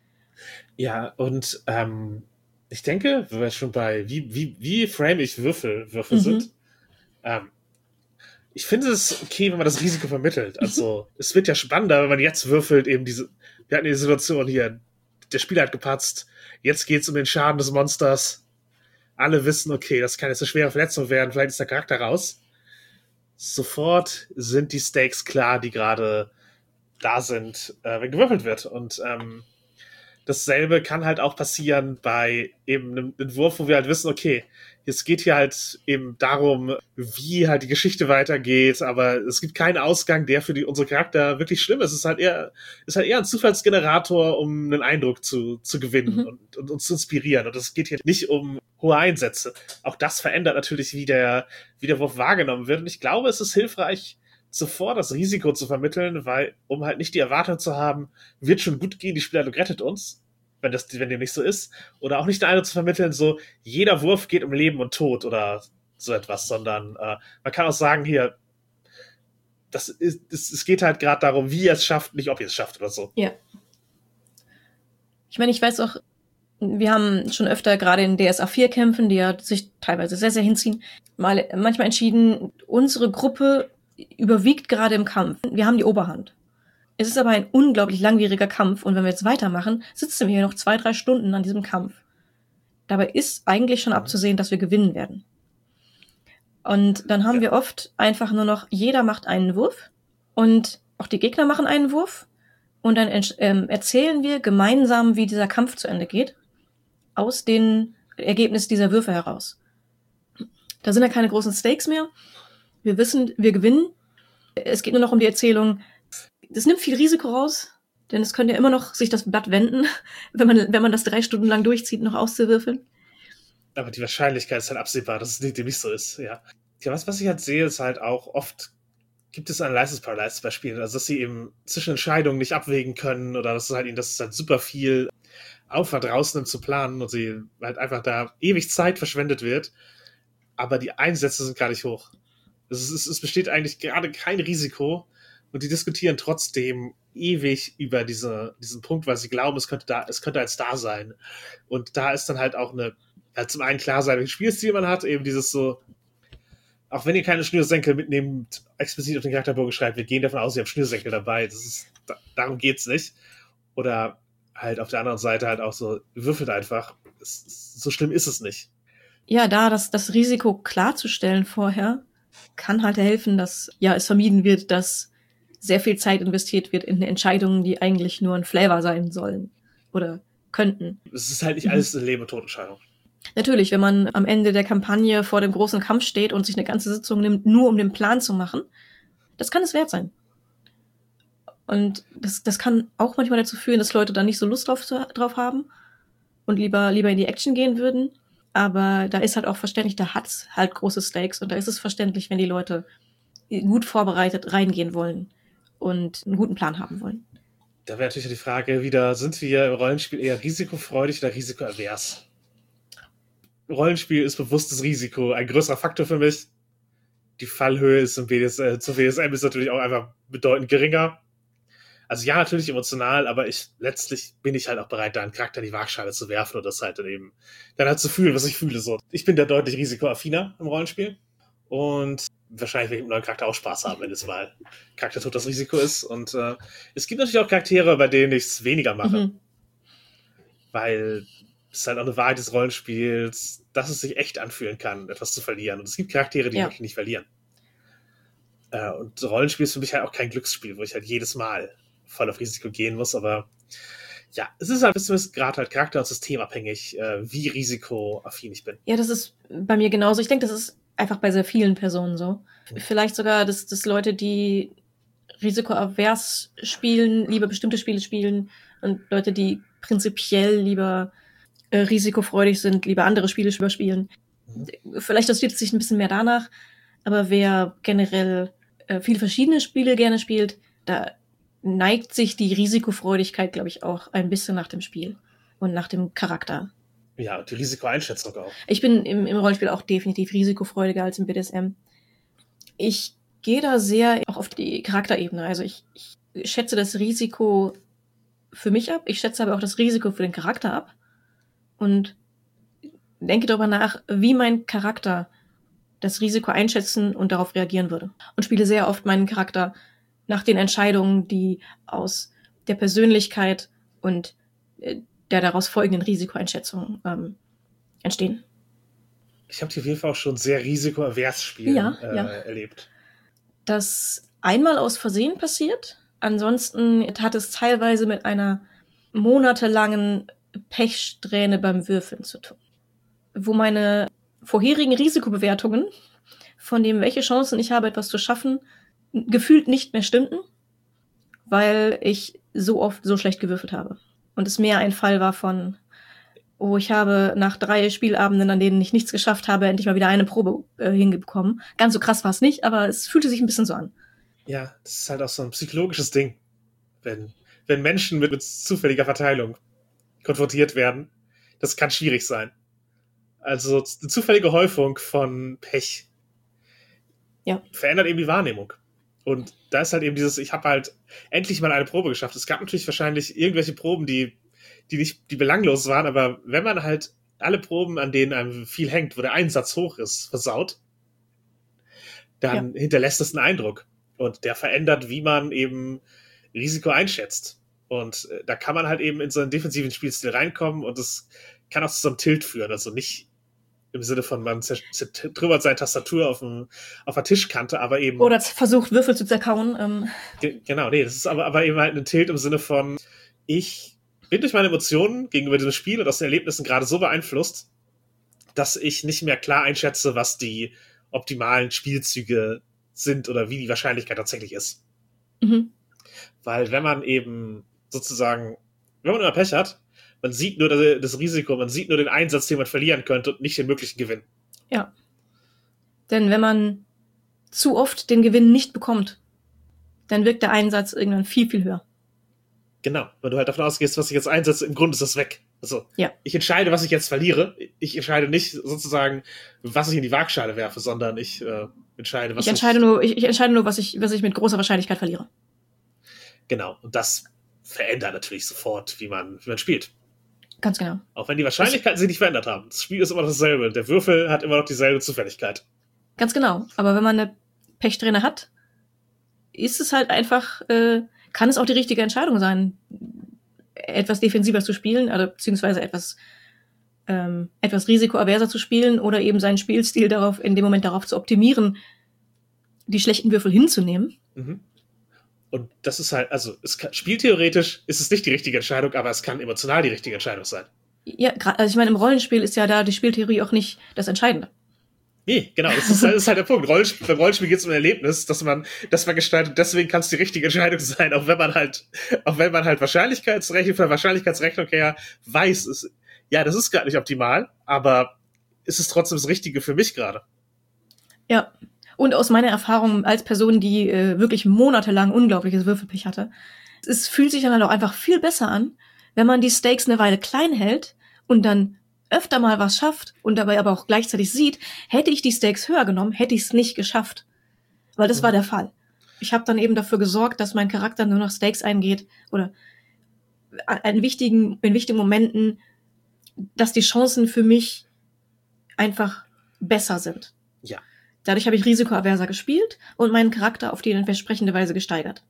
Ja, und ähm, ich denke, wenn wir schon bei, wie, wie, wie frame ich Würfel, Würfel Mhm. sind, ähm, ich finde es okay, wenn man das Risiko vermittelt. Also, es wird ja spannender, wenn man jetzt würfelt, eben diese, wir hatten die Situation hier, der Spieler hat gepatzt, jetzt geht's um den Schaden des Monsters. Alle wissen, okay, das kann jetzt eine schwere Verletzung werden, vielleicht ist der Charakter raus. Sofort sind die Stakes klar, die gerade da sind, äh, wenn gewürfelt wird. Und ähm, dasselbe kann halt auch passieren bei eben einem Entwurf, wo wir halt wissen, okay, es geht hier halt eben darum, wie halt die Geschichte weitergeht, aber es gibt keinen Ausgang, der für die, unsere Charakter wirklich schlimm ist. Es ist halt eher, ist halt eher ein Zufallsgenerator, um einen Eindruck zu, zu gewinnen Mhm. und, und uns zu inspirieren. Und es geht hier nicht um hohe Einsätze. Auch das verändert natürlich, wie der, wie der Wurf wahrgenommen wird. Und ich glaube, es ist hilfreich, zuvor das Risiko zu vermitteln, weil, um halt nicht die Erwartung zu haben, wird schon gut gehen, die Spielleitung rettet uns, wenn das, wenn dem nicht so ist, oder auch nicht eine zu vermitteln, so, jeder Wurf geht um Leben und Tod oder so etwas, sondern äh, man kann auch sagen, hier, das ist, es, es geht halt gerade darum, wie ihr es schafft, nicht ob ihr es schafft oder so. Ja. Ich meine, ich weiß auch, wir haben schon öfter gerade in D S A vier Kämpfen, die ja sich teilweise sehr, sehr hinziehen, mal manchmal entschieden, unsere Gruppe überwiegt gerade im Kampf. Wir haben die Oberhand. Es ist aber ein unglaublich langwieriger Kampf und wenn wir jetzt weitermachen, sitzen wir hier noch zwei, drei Stunden an diesem Kampf. Dabei ist eigentlich schon abzusehen, dass wir gewinnen werden. Und dann haben ja. wir oft einfach nur noch, jeder macht einen Wurf und auch die Gegner machen einen Wurf und dann ähm, erzählen wir gemeinsam, wie dieser Kampf zu Ende geht, aus den Ergebnissen dieser Würfe heraus. Da sind ja keine großen Stakes mehr. Wir wissen, wir gewinnen. Es geht nur noch um die Erzählung. Das nimmt viel Risiko raus, denn es könnte ja immer noch sich das Blatt wenden, wenn man, wenn man das drei Stunden lang durchzieht, noch auszuwürfeln. Aber die Wahrscheinlichkeit ist halt absehbar, dass es nicht, nicht so ist, ja. Ja, was, was ich halt sehe, ist halt auch oft gibt es ein License Paralysis bei Spielen, also dass sie eben zwischen Entscheidungen nicht abwägen können oder dass es halt ihnen, dass es halt super viel Aufwand rausnimmt zu planen und sie halt einfach da ewig Zeit verschwendet wird, aber die Einsätze sind gar nicht hoch. Es, ist, es besteht eigentlich gerade kein Risiko und die diskutieren trotzdem ewig über diese, diesen Punkt, weil sie glauben, es könnte da, es könnte ein Star sein. Und da ist dann halt auch eine, halt zum einen klar sein, welches Spielstil man hat, eben dieses so, auch wenn ihr keine Schnürsenkel mitnehmt, explizit auf den Charakterbogen schreibt, wir gehen davon aus, ihr habt Schnürsenkel dabei. Das ist, da, darum geht's nicht. Oder halt auf der anderen Seite halt auch so, würfelt einfach. Es, so schlimm ist es nicht. Ja, da das, das Risiko klarzustellen vorher, kann halt helfen, dass ja es vermieden wird, dass sehr viel Zeit investiert wird in Entscheidungen, die eigentlich nur ein Flavor sein sollen oder könnten. Es ist halt nicht alles eine Leben- und Todentscheidung. Natürlich, wenn man am Ende der Kampagne vor dem großen Kampf steht und sich eine ganze Sitzung nimmt, nur um den Plan zu machen, das kann es wert sein. Und das, das kann auch manchmal dazu führen, dass Leute dann nicht so Lust drauf, drauf haben und lieber, lieber in die Action gehen würden. Aber da ist halt auch verständlich, da hat's halt große Stakes und da ist es verständlich, wenn die Leute gut vorbereitet reingehen wollen und einen guten Plan haben wollen. Da wäre natürlich die Frage wieder, sind wir im Rollenspiel eher risikofreudig oder risikoavers? Rollenspiel ist bewusstes Risiko ein größerer Faktor für mich. Die Fallhöhe ist im B D S, äh, zum B D S M ist natürlich auch einfach bedeutend geringer. Also ja, natürlich emotional, aber ich letztlich bin ich halt auch bereit, da einen Charakter in die Waagschale zu werfen und das halt dann eben dann halt zu fühlen, was ich fühle. So. Ich bin da deutlich risikoaffiner im Rollenspiel und wahrscheinlich werde ich mit einem neuen Charakter auch Spaß haben, wenn es mal Charaktertod das Risiko ist. Und äh, es gibt natürlich auch Charaktere, bei denen ich es weniger mache. Mhm. Weil es ist halt auch eine Wahrheit des Rollenspiels, dass es sich echt anfühlen kann, etwas zu verlieren. Und es gibt Charaktere, die ja. wirklich nicht verlieren. Äh, und Rollenspiel ist für mich halt auch kein Glücksspiel, wo ich halt jedes Mal voll auf Risiko gehen muss. Aber ja, es ist halt ein bisschen gerade halt charakter- und systemabhängig, äh, wie risikoaffin ich bin. Ja, das ist bei mir genauso. Ich denke, das ist einfach bei sehr vielen Personen so. Mhm. Vielleicht sogar, dass, dass Leute, die risikoavers spielen, lieber bestimmte Spiele spielen und Leute, die prinzipiell lieber äh, risikofreudig sind, lieber andere Spiele überspielen. Mhm. Vielleicht das sich ein bisschen mehr danach, aber wer generell äh, viele verschiedene Spiele gerne spielt, da neigt sich die Risikofreudigkeit, glaube ich, auch ein bisschen nach dem Spiel und nach dem Charakter. Ja, die Risikoeinschätzung auch. Ich bin im, im Rollenspiel auch definitiv risikofreudiger als im B D S M. Ich gehe da sehr auch auf die Charakterebene. Also ich, ich schätze das Risiko für mich ab. Ich schätze aber auch das Risiko für den Charakter ab. Und denke darüber nach, wie mein Charakter das Risiko einschätzen und darauf reagieren würde. Und spiele sehr oft meinen Charakter nach den Entscheidungen, die aus der Persönlichkeit und der daraus folgenden Risikoeinschätzung ähm, entstehen. Ich habe die auf jeden Fall auch schon sehr risikoavers Spiele ja, äh, ja. erlebt. Das einmal aus Versehen passiert. Ansonsten hat es teilweise mit einer monatelangen Pechsträhne beim Würfeln zu tun. Wo meine vorherigen Risikobewertungen von dem, welche Chancen ich habe, etwas zu schaffen, gefühlt nicht mehr stimmten, weil ich so oft so schlecht gewürfelt habe. Und es mehr ein Fall war von, oh, ich habe nach drei Spielabenden, an denen ich nichts geschafft habe, endlich mal wieder eine Probe äh, hingekommen. Ganz so krass war es nicht, aber es fühlte sich ein bisschen so an. Ja, das ist halt auch so ein psychologisches Ding. Wenn, wenn Menschen mit, mit zufälliger Verteilung konfrontiert werden, das kann schwierig sein. Also eine zufällige Häufung von Pech ja. verändert eben die Wahrnehmung. Und da ist halt eben dieses, ich habe halt endlich mal eine Probe geschafft. Es gab natürlich wahrscheinlich irgendwelche Proben, die, die nicht, die belanglos waren, aber wenn man halt alle Proben, an denen einem viel hängt, wo der Einsatz hoch ist, versaut, dann ja. hinterlässt es einen Eindruck. Und der verändert, wie man eben Risiko einschätzt. Und äh, da kann man halt eben in so einen defensiven Spielstil reinkommen und das kann auch zu so einem Tilt führen. Also nicht im Sinne von, man zertrümmert seine Tastatur auf, dem, auf der Tischkante, aber eben... Oder versucht, Würfel zu zerkauen. Ähm. Ge- genau, nee, das ist aber, aber eben halt ein Tilt im Sinne von, ich bin durch meine Emotionen gegenüber diesem Spiel und aus den Erlebnissen gerade so beeinflusst, dass ich nicht mehr klar einschätze, was die optimalen Spielzüge sind oder wie die Wahrscheinlichkeit tatsächlich ist. Mhm. Weil wenn man eben sozusagen, wenn man immer Pech hat, man sieht nur das, das Risiko, man sieht nur den Einsatz, den man verlieren könnte und nicht den möglichen Gewinn. Ja. Denn wenn man zu oft den Gewinn nicht bekommt, dann wirkt der Einsatz irgendwann viel, viel höher. Genau, wenn du halt davon ausgehst, was ich jetzt einsetze, im Grunde ist das weg. Also, ja. ich entscheide, was ich jetzt verliere. Ich entscheide nicht sozusagen, was ich in die Waagschale werfe, sondern ich äh, entscheide, was ich entscheide ich... nur, ich, ich entscheide nur, was ich, was ich mit großer Wahrscheinlichkeit verliere. Genau, und das verändert natürlich sofort, wie man, wie man spielt. Ganz genau. Auch wenn die Wahrscheinlichkeiten das sich nicht verändert haben. Das Spiel ist immer noch dasselbe. Der Würfel hat immer noch dieselbe Zufälligkeit. Ganz genau. Aber wenn man eine Pechsträhne hat, ist es halt einfach, äh, kann es auch die richtige Entscheidung sein, etwas defensiver zu spielen, also beziehungsweise etwas, ähm, etwas risikoaverser zu spielen oder eben seinen Spielstil darauf, in dem Moment darauf zu optimieren, die schlechten Würfel hinzunehmen. Mhm. Und das ist halt, also es kann, spieltheoretisch ist es nicht die richtige Entscheidung, aber es kann emotional die richtige Entscheidung sein. Ja, also ich meine, im Rollenspiel ist ja da die Spieltheorie auch nicht das Entscheidende. Nee, genau, das ist, das ist halt der Punkt. Rollenspiel, beim Rollenspiel geht es um ein Erlebnis, dass man, dass man gestaltet, deswegen kann es die richtige Entscheidung sein, auch wenn man halt, auch wenn man halt Wahrscheinlichkeitsrechnung, von der Wahrscheinlichkeitsrechnung her weiß, es, ja, das ist gerade nicht optimal, aber ist es trotzdem das Richtige für mich gerade. Ja. Und aus meiner Erfahrung als Person, die äh, wirklich monatelang unglaubliches Würfelpech hatte, es fühlt sich dann halt auch einfach viel besser an, wenn man die Stakes eine Weile klein hält und dann öfter mal was schafft und dabei aber auch gleichzeitig sieht, hätte ich die Stakes höher genommen, hätte ich es nicht geschafft. Weil das mhm. war der Fall. Ich habe dann eben dafür gesorgt, dass mein Charakter nur noch Stakes eingeht oder in wichtigen, in wichtigen Momenten, dass die Chancen für mich einfach besser sind. Ja. Dadurch habe ich risikoaverser gespielt und meinen Charakter auf die entsprechende Weise gesteigert.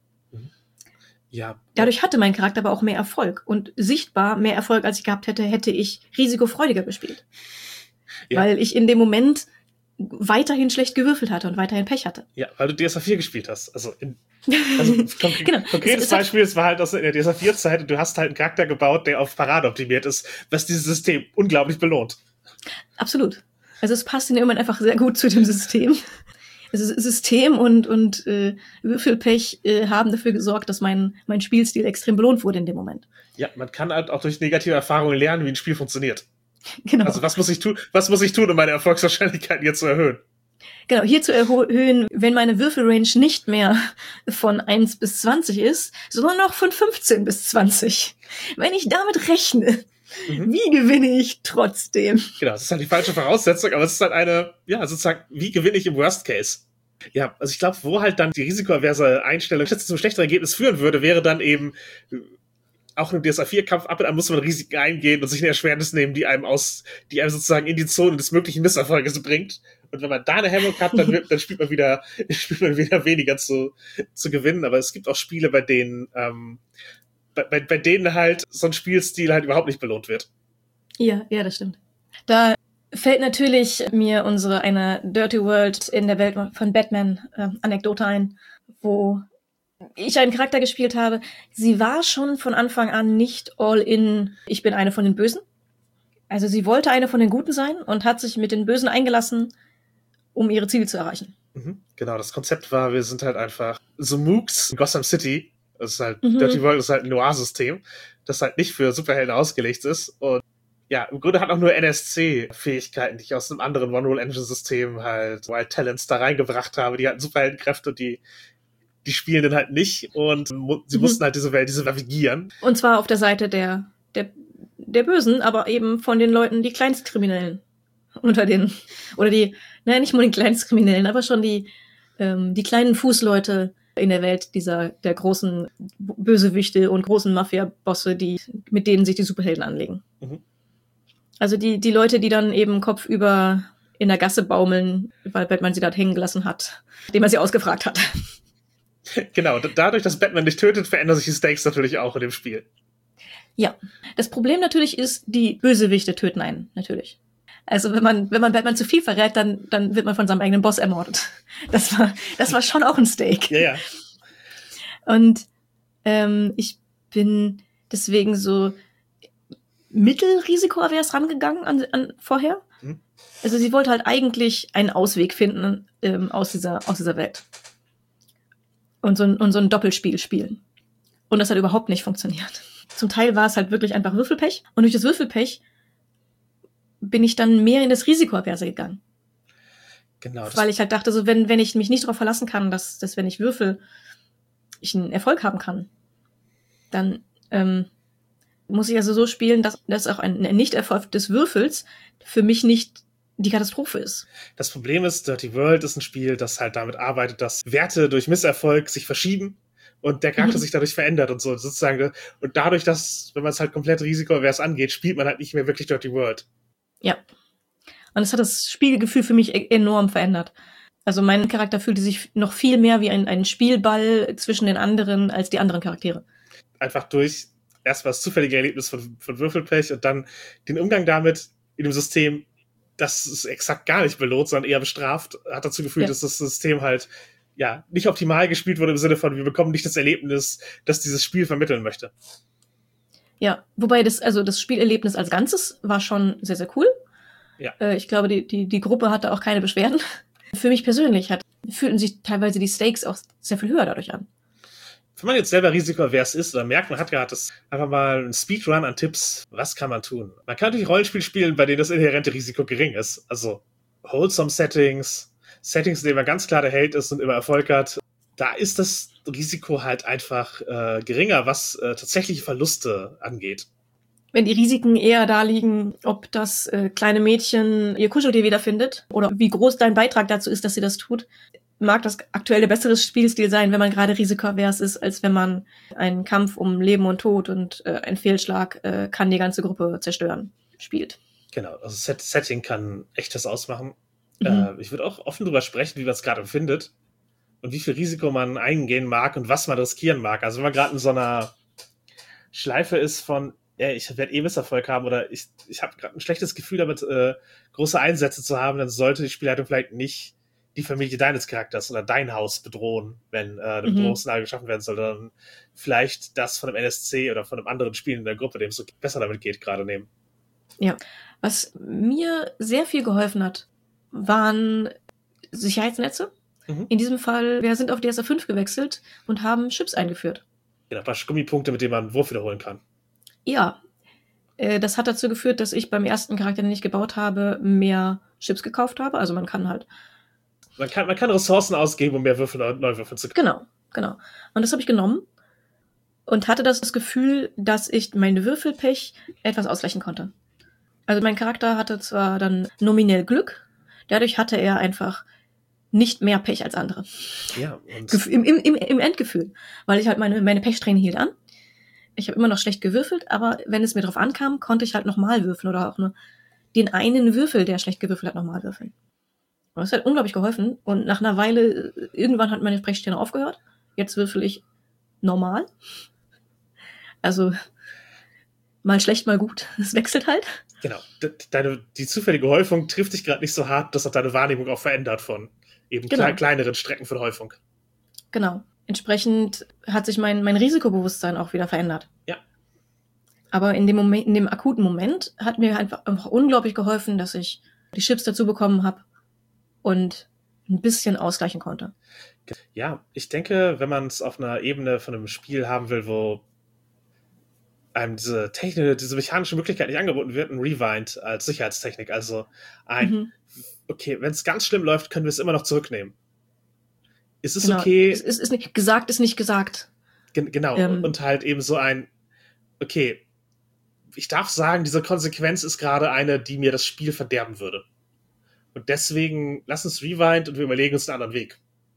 Ja. Dadurch hatte mein Charakter aber auch mehr Erfolg. Und sichtbar mehr Erfolg, als ich gehabt hätte, hätte ich risikofreudiger gespielt. Ja. Weil ich in dem Moment weiterhin schlecht gewürfelt hatte und weiterhin Pech hatte. Ja, weil du D S A vier gespielt hast. Also, in, also konk- genau. konkretes es, es Beispiel, es war halt aus der D S A vier Zeit und du hast halt einen Charakter gebaut, der auf Parade optimiert ist, was dieses System unglaublich belohnt. Absolut. Also es passt in dem Moment einfach sehr gut zu dem System. Also System und und äh, Würfelpech äh, haben dafür gesorgt, dass mein mein Spielstil extrem belohnt wurde in dem Moment. Ja, man kann halt auch durch negative Erfahrungen lernen, wie ein Spiel funktioniert. Genau. Also was muss ich tun? Was muss ich tun, um meine Erfolgswahrscheinlichkeiten jetzt zu erhöhen? Genau, hier zu erhöhen, wenn meine Würfelrange nicht mehr von eins bis zwanzig ist, sondern noch von fünfzehn bis zwanzig. Wenn ich damit rechne, Mhm. wie gewinne ich trotzdem? Genau, das ist halt die falsche Voraussetzung, aber es ist halt eine, ja, sozusagen, wie gewinne ich im Worst Case? Ja, also ich glaube, wo halt dann die risikoaverse Einstellung zum schlechteren Ergebnis führen würde, wäre dann eben auch im D S A vier Kampf ab und an muss man Risiken eingehen und sich eine Erschwernis nehmen, die einem aus, die einem sozusagen in die Zone des möglichen Misserfolges bringt. Und wenn man da eine Hemmung hat, dann, wird, dann spielt man wieder, spielt man wieder weniger zu, zu gewinnen. Aber es gibt auch Spiele, bei denen, ähm, Bei, bei denen halt so ein Spielstil halt überhaupt nicht belohnt wird. Ja, ja, das stimmt. Da fällt natürlich mir unsere eine Dirty World in der Welt von Batman äh, Anekdote ein, wo ich einen Charakter gespielt habe. Sie war schon von Anfang an nicht all in, ich bin eine von den Bösen. Also sie wollte eine von den Guten sein und hat sich mit den Bösen eingelassen, um ihre Ziele zu erreichen. Mhm, genau, das Konzept war, wir sind halt einfach so Mooks in Gotham City. Das ist halt, mhm. Dirty World ist halt ein Noir-System, das halt nicht für Superhelden ausgelegt ist. Und ja, im Grunde hat auch nur N S C-Fähigkeiten, die ich aus einem anderen One-Roll-Engine-System halt Wild Talents da reingebracht habe. Die hatten Superheldenkräfte und die, die spielen dann halt nicht. Und mu- sie mhm. mussten halt diese Welt, diese navigieren. Und zwar auf der Seite der, der, der Bösen, aber eben von den Leuten, die Kleinstkriminellen unter den, oder die, naja, nicht nur den Kleinstkriminellen, aber schon die, ähm, die kleinen Fußleute, in der Welt dieser der großen Bösewichte und großen Mafia-Bosse, die, mit denen sich die Superhelden anlegen. Mhm. Also die, die Leute, die dann eben kopfüber in der Gasse baumeln, weil Batman sie dort hängen gelassen hat, dem er sie ausgefragt hat. Genau, dadurch, dass Batman dich tötet, verändern sich die Stakes natürlich auch in dem Spiel. Ja, das Problem natürlich ist, die Bösewichte töten einen, natürlich. Also wenn man wenn man Batman zu viel verrät, dann dann wird man von seinem eigenen Boss ermordet. Das war das war schon auch ein Stake. Ja, ja. Und ähm, ich bin deswegen so mittelrisikoavers rangegangen an, an vorher. Hm. Also sie wollte halt eigentlich einen Ausweg finden ähm, aus dieser aus dieser Welt und so ein und so ein Doppelspiel spielen. Und das hat überhaupt nicht funktioniert. Zum Teil war es halt wirklich einfach Würfelpech. Und durch das Würfelpech bin ich dann mehr in das Risikoaverse gegangen. Genau. Weil ich halt dachte, so wenn wenn ich mich nicht darauf verlassen kann, dass, dass wenn ich würfel, ich einen Erfolg haben kann, dann ähm, muss ich also so spielen, dass, dass auch ein, ein Nicht-Erfolg des Würfels für mich nicht die Katastrophe ist. Das Problem ist, Dirty World ist ein Spiel, das halt damit arbeitet, dass Werte durch Misserfolg sich verschieben und der Charakter mhm. sich dadurch verändert und so sozusagen. Und dadurch, dass, wenn man es halt komplett risikoavers angeht, spielt man halt nicht mehr wirklich Dirty World. Ja. Und es hat das Spielgefühl für mich e- enorm verändert. Also mein Charakter fühlte sich noch viel mehr wie ein, ein Spielball zwischen den anderen als die anderen Charaktere. Einfach durch erst mal das zufällige Erlebnis von, von Würfelpech und dann den Umgang damit in dem System, das es exakt gar nicht belohnt, sondern eher bestraft, hat dazu geführt, ja. dass das System halt ja nicht optimal gespielt wurde im Sinne von, wir bekommen nicht das Erlebnis, das dieses Spiel vermitteln möchte. Ja, wobei das, also das Spielerlebnis als Ganzes war schon sehr, sehr cool. Ja. Äh, ich glaube, die, die, die Gruppe hatte auch keine Beschwerden. Für mich persönlich hat, fühlten sich teilweise die Stakes auch sehr viel höher dadurch an. Wenn man jetzt selber risikoavers ist oder merkt, man hat gerade das einfach mal ein Speedrun an Tipps, was kann man tun? Man kann natürlich Rollenspiel spielen, bei denen das inhärente Risiko gering ist. Also wholesome Settings, Settings, in denen man ganz klar der Held ist und immer Erfolg hat. Da ist das Risiko halt einfach äh, geringer, was äh, tatsächliche Verluste angeht. Wenn die Risiken eher da liegen, ob das äh, kleine Mädchen ihr Kuscheltier wiederfindet oder wie groß dein Beitrag dazu ist, dass sie das tut, mag das aktuell der bessere Spielstil sein, wenn man gerade risikoavers ist, als wenn man einen Kampf um Leben und Tod und äh, ein Fehlschlag äh, kann die ganze Gruppe zerstören spielt. Genau, also Set- Setting kann echt das ausmachen. Mhm. Äh, ich würde auch offen drüber sprechen, wie man es gerade empfindet und wie viel Risiko man eingehen mag und was man riskieren mag. Also wenn man gerade in so einer Schleife ist von, ja, ich werde eh Misserfolg haben oder ich, ich habe gerade ein schlechtes Gefühl damit, äh, große Einsätze zu haben, dann sollte die Spielleitung vielleicht nicht die Familie deines Charakters oder dein Haus bedrohen, wenn äh, eine Mhm. Bedrohungsszenario geschaffen werden soll, sondern vielleicht das von einem N S C oder von einem anderen Spiel in der Gruppe, dem es so besser damit geht, gerade nehmen. Ja, was mir sehr viel geholfen hat, waren Sicherheitsnetze. Mhm. In diesem Fall, wir sind auf D S A fünf gewechselt und haben Chips eingeführt. Genau, ein paar Gummipunkte, mit denen man einen Wurf wiederholen kann. Ja, äh, das hat dazu geführt, dass ich beim ersten Charakter, den ich gebaut habe, mehr Chips gekauft habe. Also man kann halt Man kann, man kann Ressourcen ausgeben, um mehr Würfel neu würfeln zu können. Genau, genau. Und das habe ich genommen und hatte das, das Gefühl, dass ich mein Würfelpech etwas ausgleichen konnte. Also mein Charakter hatte zwar dann nominell Glück, dadurch hatte er einfach nicht mehr Pech als andere. Ja, und Gef- Im, im, im Endgefühl. Weil ich halt meine, meine Pechsträhne hielt an. Ich habe immer noch schlecht gewürfelt, aber wenn es mir drauf ankam, konnte ich halt nochmal würfeln oder auch nur den einen Würfel, der schlecht gewürfelt hat, nochmal würfeln. Und das hat unglaublich geholfen. Und nach einer Weile, irgendwann hat meine Pechsträhne aufgehört. Jetzt würfel ich normal. Also mal schlecht, mal gut. Es wechselt halt. Genau. Deine, die zufällige Häufung trifft dich gerade nicht so hart, dass auch deine Wahrnehmung auch verändert von eben Genau. kle- kleineren Strecken von Häufung. Genau. Entsprechend hat sich mein, mein Risikobewusstsein auch wieder verändert. Ja. Aber in dem Moment, in dem akuten Moment hat mir einfach, einfach unglaublich geholfen, dass ich die Chips dazu bekommen habe und ein bisschen ausgleichen konnte. Ja, ich denke, wenn man es auf einer Ebene von einem Spiel haben will, wo einem diese Technik, diese mechanische Möglichkeit nicht angeboten wird, ein Rewind als Sicherheitstechnik. Also ein, mhm. okay, wenn es ganz schlimm läuft, können wir es immer noch zurücknehmen. Ist es genau. okay? Es ist, ist nicht, gesagt ist nicht gesagt. Gen- genau, ähm. und halt eben so ein, okay, ich darf sagen, diese Konsequenz ist gerade eine, die mir das Spiel verderben würde. Und deswegen, lass uns Rewind und wir überlegen uns einen anderen Weg.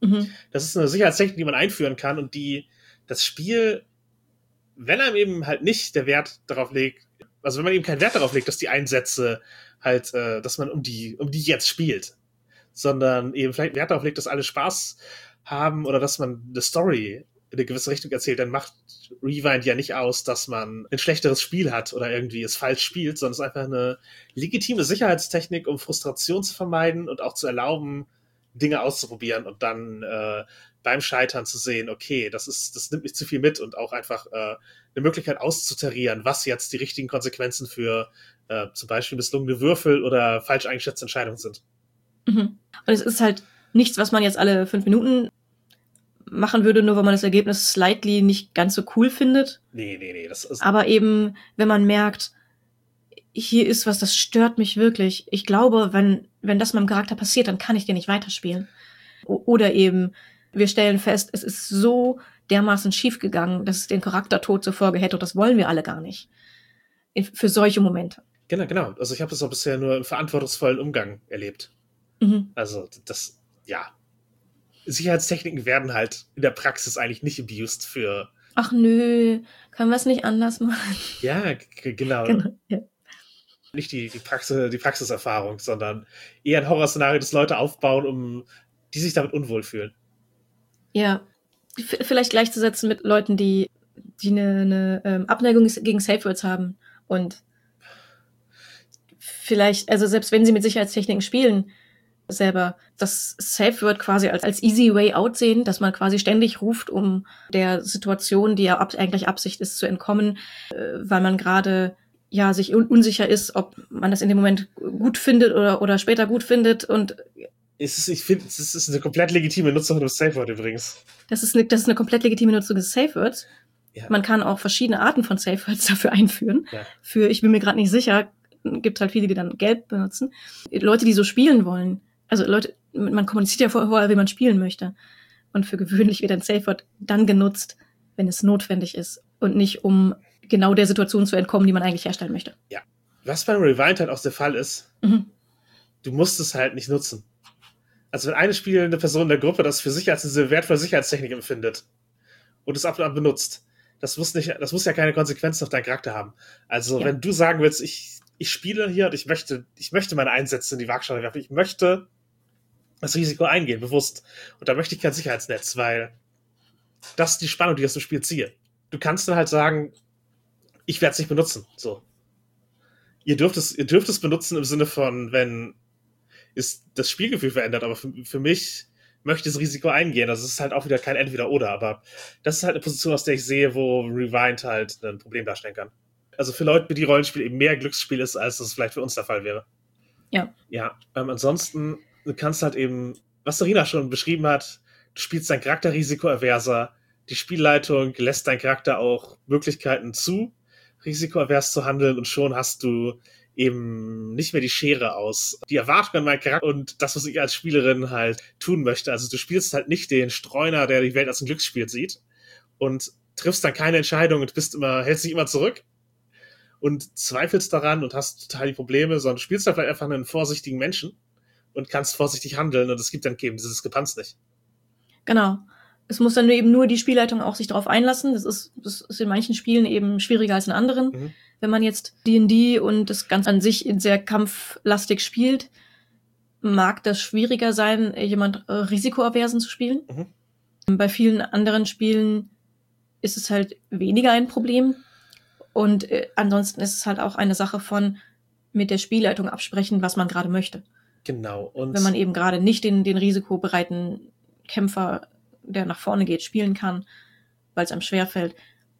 Mhm. Das ist eine Sicherheitstechnik, die man einführen kann und die das Spiel, wenn einem eben halt nicht der Wert darauf legt, also wenn man eben keinen Wert darauf legt, dass die Einsätze halt, äh, dass man um die, um die jetzt spielt, sondern eben vielleicht Wert darauf legt, dass alle Spaß haben oder dass man eine Story in eine gewisse Richtung erzählt, dann macht Rewind ja nicht aus, dass man ein schlechteres Spiel hat oder irgendwie es falsch spielt, sondern es ist einfach eine legitime Sicherheitstechnik, um Frustration zu vermeiden und auch zu erlauben, Dinge auszuprobieren und dann äh, beim Scheitern zu sehen, okay, das ist, das nimmt nicht zu viel mit und auch einfach äh, eine Möglichkeit auszutarieren, was jetzt die richtigen Konsequenzen für äh, zum Beispiel misslungene Würfel oder falsch eingeschätzte Entscheidungen sind. Mhm. Und es ist halt nichts, was man jetzt alle fünf Minuten machen würde, nur weil man das Ergebnis slightly nicht ganz so cool findet. Nee, nee, nee. Das ist Aber eben, wenn man merkt, hier ist was, das stört mich wirklich. Ich glaube, wenn, wenn das meinem Charakter passiert, dann kann ich den nicht weiterspielen. O- oder eben, wir stellen fest, es ist so dermaßen schief gegangen, dass es den Charaktertod zur Folge hätte und das wollen wir alle gar nicht. In- Für solche Momente. Genau, genau. Also ich habe das auch bisher nur im verantwortungsvollen Umgang erlebt. Mhm. Also das, ja. Sicherheitstechniken werden halt in der Praxis eigentlich nicht abused für... Ach nö, können wir es nicht anders machen? Ja, g- genau. Genau. Ja. Nicht die, die, Praxis, die Praxiserfahrung, sondern eher ein Horrorszenario, das Leute aufbauen, um die sich damit unwohl fühlen. Ja, v- vielleicht gleichzusetzen mit Leuten, die, die eine, eine ähm, Abneigung gegen Safe Words haben. Und vielleicht, also selbst wenn sie mit Sicherheitstechniken spielen, selber das Safe Word quasi als, als easy way out sehen, dass man quasi ständig ruft, um der Situation, die ja ab, eigentlich Absicht ist, zu entkommen, äh, weil man gerade ja sich un- unsicher ist, ob man das in dem Moment gut findet oder, oder später gut findet. Und Es ist, ich finde, es ist eine komplett legitime Nutzung des Safe Word übrigens. das ist eine, das ist eine komplett legitime Nutzung des Safe Words. Ja. Man kann auch verschiedene Arten von Safe Words dafür einführen. Ja. Für, ich bin mir gerade nicht sicher, gibt halt viele, die dann gelb benutzen. Leute, die so spielen wollen. Also Leute, man kommuniziert ja vorher, wie man spielen möchte. Und für gewöhnlich wird ein Safe Word dann genutzt, wenn es notwendig ist. Und nicht, um genau der Situation zu entkommen, die man eigentlich herstellen möchte. Ja. Was beim Rewind halt auch der Fall ist, Mhm. du musst es halt nicht nutzen. Also wenn eine spielende Person in der Gruppe das für sich als diese wertvolle Sicherheitstechnik empfindet und es ab und an benutzt, das muss nicht, das muss ja keine Konsequenzen auf deinen Charakter haben. Also Ja. wenn du sagen willst, ich, ich spiele hier und ich möchte, ich möchte meine Einsätze in die Waagschale werfen, ich möchte das Risiko eingehen, bewusst. Und da möchte ich kein Sicherheitsnetz, weil das ist die Spannung, die ich aus dem Spiel ziehe. Du kannst dann halt sagen, ich werde es nicht benutzen. So. Ihr dürft es, ihr dürft es benutzen im Sinne von, wenn ist das Spielgefühl verändert, aber für, für mich möchte ich das Risiko eingehen. Also es ist halt auch wieder kein Entweder-Oder, aber das ist halt eine Position, aus der ich sehe, wo Rewind halt ein Problem darstellen kann. Also für Leute, die Rollenspiel eben mehr Glücksspiel ist, als das vielleicht für uns der Fall wäre. Ja. Ja, ähm, ansonsten, du kannst halt eben, was Serena schon beschrieben hat, du spielst dein Charakter risikoaverser, die Spielleitung lässt dein Charakter auch Möglichkeiten zu, risikoavers zu handeln und schon hast du eben nicht mehr die Schere aus. Die Erwartungen an meinen Charakter und das, was ich als Spielerin halt tun möchte. Also du spielst halt nicht den Streuner, der die Welt als ein Glücksspiel sieht und triffst dann keine Entscheidung und bist immer, hältst dich immer zurück und zweifelst daran und hast total die Probleme, sondern du spielst da vielleicht einfach einen vorsichtigen Menschen und kannst vorsichtig handeln und es gibt dann eben diese Diskrepanz nicht. Genau. Es muss dann eben nur die Spielleitung auch sich darauf einlassen. Das ist, das ist in manchen Spielen eben schwieriger als in anderen. Mhm. Wenn man jetzt D und D und das Ganze an sich sehr kampflastig spielt, mag das schwieriger sein, jemand äh, risikoaversen zu spielen. Mhm. Bei vielen anderen Spielen ist es halt weniger ein Problem. Und äh, ansonsten ist es halt auch eine Sache von mit der Spielleitung absprechen, was man gerade möchte. Genau. Und wenn man eben gerade nicht den, den risikobereiten Kämpfer, der nach vorne geht, spielen kann, weil es einem schwerfällt,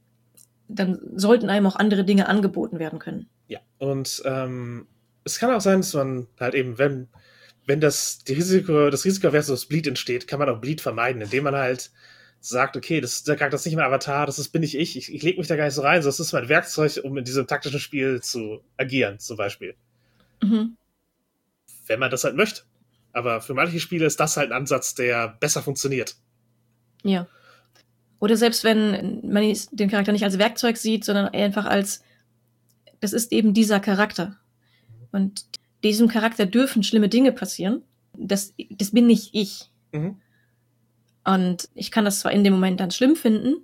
dann sollten einem auch andere Dinge angeboten werden können. Ja, und ähm, es kann auch sein, dass man halt eben, wenn, wenn das, die Risiko, das Risiko versus Bleed entsteht, kann man auch Bleed vermeiden, indem man halt sagt, okay, das ist der Charakter, das ist nicht mein Avatar, das ist, bin ich ich, ich, ich lege mich da gar nicht so rein, das ist mein Werkzeug, um in diesem taktischen Spiel zu agieren, zum Beispiel. Mhm. Wenn man das halt möchte. Aber für manche Spiele ist das halt ein Ansatz, der besser funktioniert. Ja. Oder selbst wenn man den Charakter nicht als Werkzeug sieht, sondern einfach als, das ist eben dieser Charakter. Und diesem Charakter dürfen schlimme Dinge passieren. Das, das bin nicht ich. Mhm. Und ich kann das zwar in dem Moment dann schlimm finden,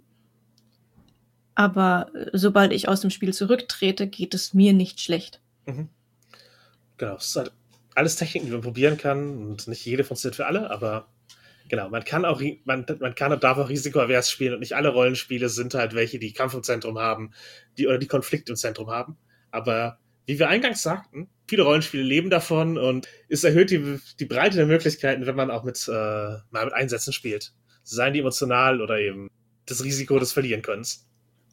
aber sobald ich aus dem Spiel zurücktrete, geht es mir nicht schlecht. Mhm. Genau, es ist halt alles Techniken, die man probieren kann und nicht jede funktioniert für alle, aber genau, man kann auch, man, man kann und darf auch risikoavers spielen und nicht alle Rollenspiele sind halt welche, die Kampf im Zentrum haben, die oder die Konflikt im Zentrum haben. Aber wie wir eingangs sagten, viele Rollenspiele leben davon und es erhöht die, die Breite der Möglichkeiten, wenn man auch mit, äh, mal mit Einsätzen spielt. Seien die emotional oder eben das Risiko des Verlieren-Könnens.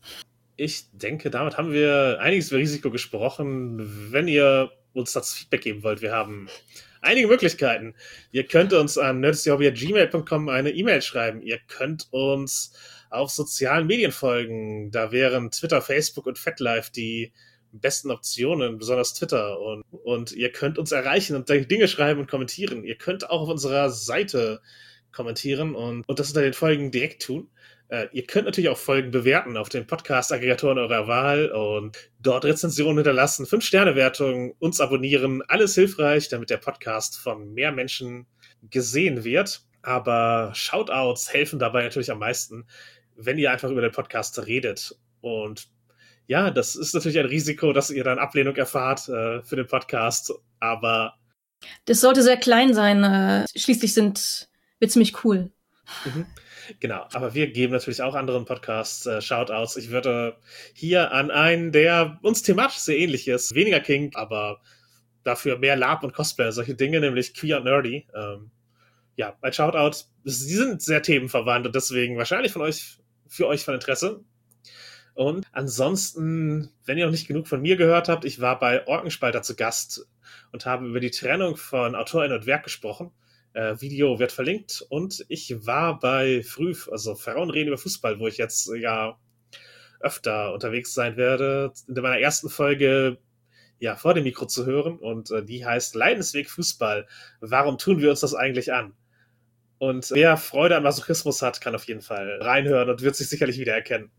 Ich denke, damit haben wir einiges über Risiko gesprochen. Wenn ihr uns das Feedback geben wollt, wir haben einige Möglichkeiten. Ihr könnt uns an nerdsdhobby at gmail punkt com eine E-Mail schreiben. Ihr könnt uns auf sozialen Medien folgen. Da wären Twitter, Facebook und FetLife die besten Optionen, besonders Twitter. Und, und ihr könnt uns erreichen und Dinge schreiben und kommentieren. Ihr könnt auch auf unserer Seite kommentieren und, und das unter den Folgen direkt tun. Uh, ihr könnt natürlich auch Folgen bewerten auf den Podcast-Aggregatoren eurer Wahl und dort Rezensionen hinterlassen, fünf Sterne Wertungen, uns abonnieren. Alles hilfreich, damit der Podcast von mehr Menschen gesehen wird. Aber Shoutouts helfen dabei natürlich am meisten, wenn ihr einfach über den Podcast redet. Und ja, das ist natürlich ein Risiko, dass ihr dann Ablehnung erfahrt äh, für den Podcast, aber das sollte sehr klein sein. Äh, schließlich sind wir ziemlich cool. Mhm. Genau, aber wir geben natürlich auch anderen Podcasts äh, Shoutouts. Ich würde hier an einen, der uns thematisch sehr ähnlich ist, weniger King, aber dafür mehr Lab und Cosplay, solche Dinge, nämlich Queer und Nerdy. Ähm, ja, ein Shoutout, sie sind sehr themenverwandt und deswegen wahrscheinlich von euch, für euch von Interesse. Und ansonsten, wenn ihr noch nicht genug von mir gehört habt, ich war bei Orkenspalter zu Gast und habe über die Trennung von Autorin und Werk gesprochen. Äh, Video wird verlinkt und ich war bei Früh, also Frauen reden über Fußball, wo ich jetzt ja öfter unterwegs sein werde, in meiner ersten Folge ja vor dem Mikro zu hören und äh, die heißt Leidensweg Fußball. Warum tun wir uns das eigentlich an? Und wer Freude an Masochismus hat, kann auf jeden Fall reinhören und wird sich sicherlich wiedererkennen.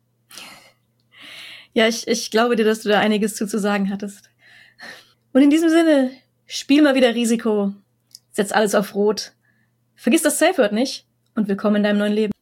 Ja, ich, ich glaube dir, dass du da einiges zu, zu sagen hattest. Und in diesem Sinne, spiel mal wieder Risiko. Setz alles auf Rot. Vergiss das Safe-Word nicht und willkommen in deinem neuen Leben.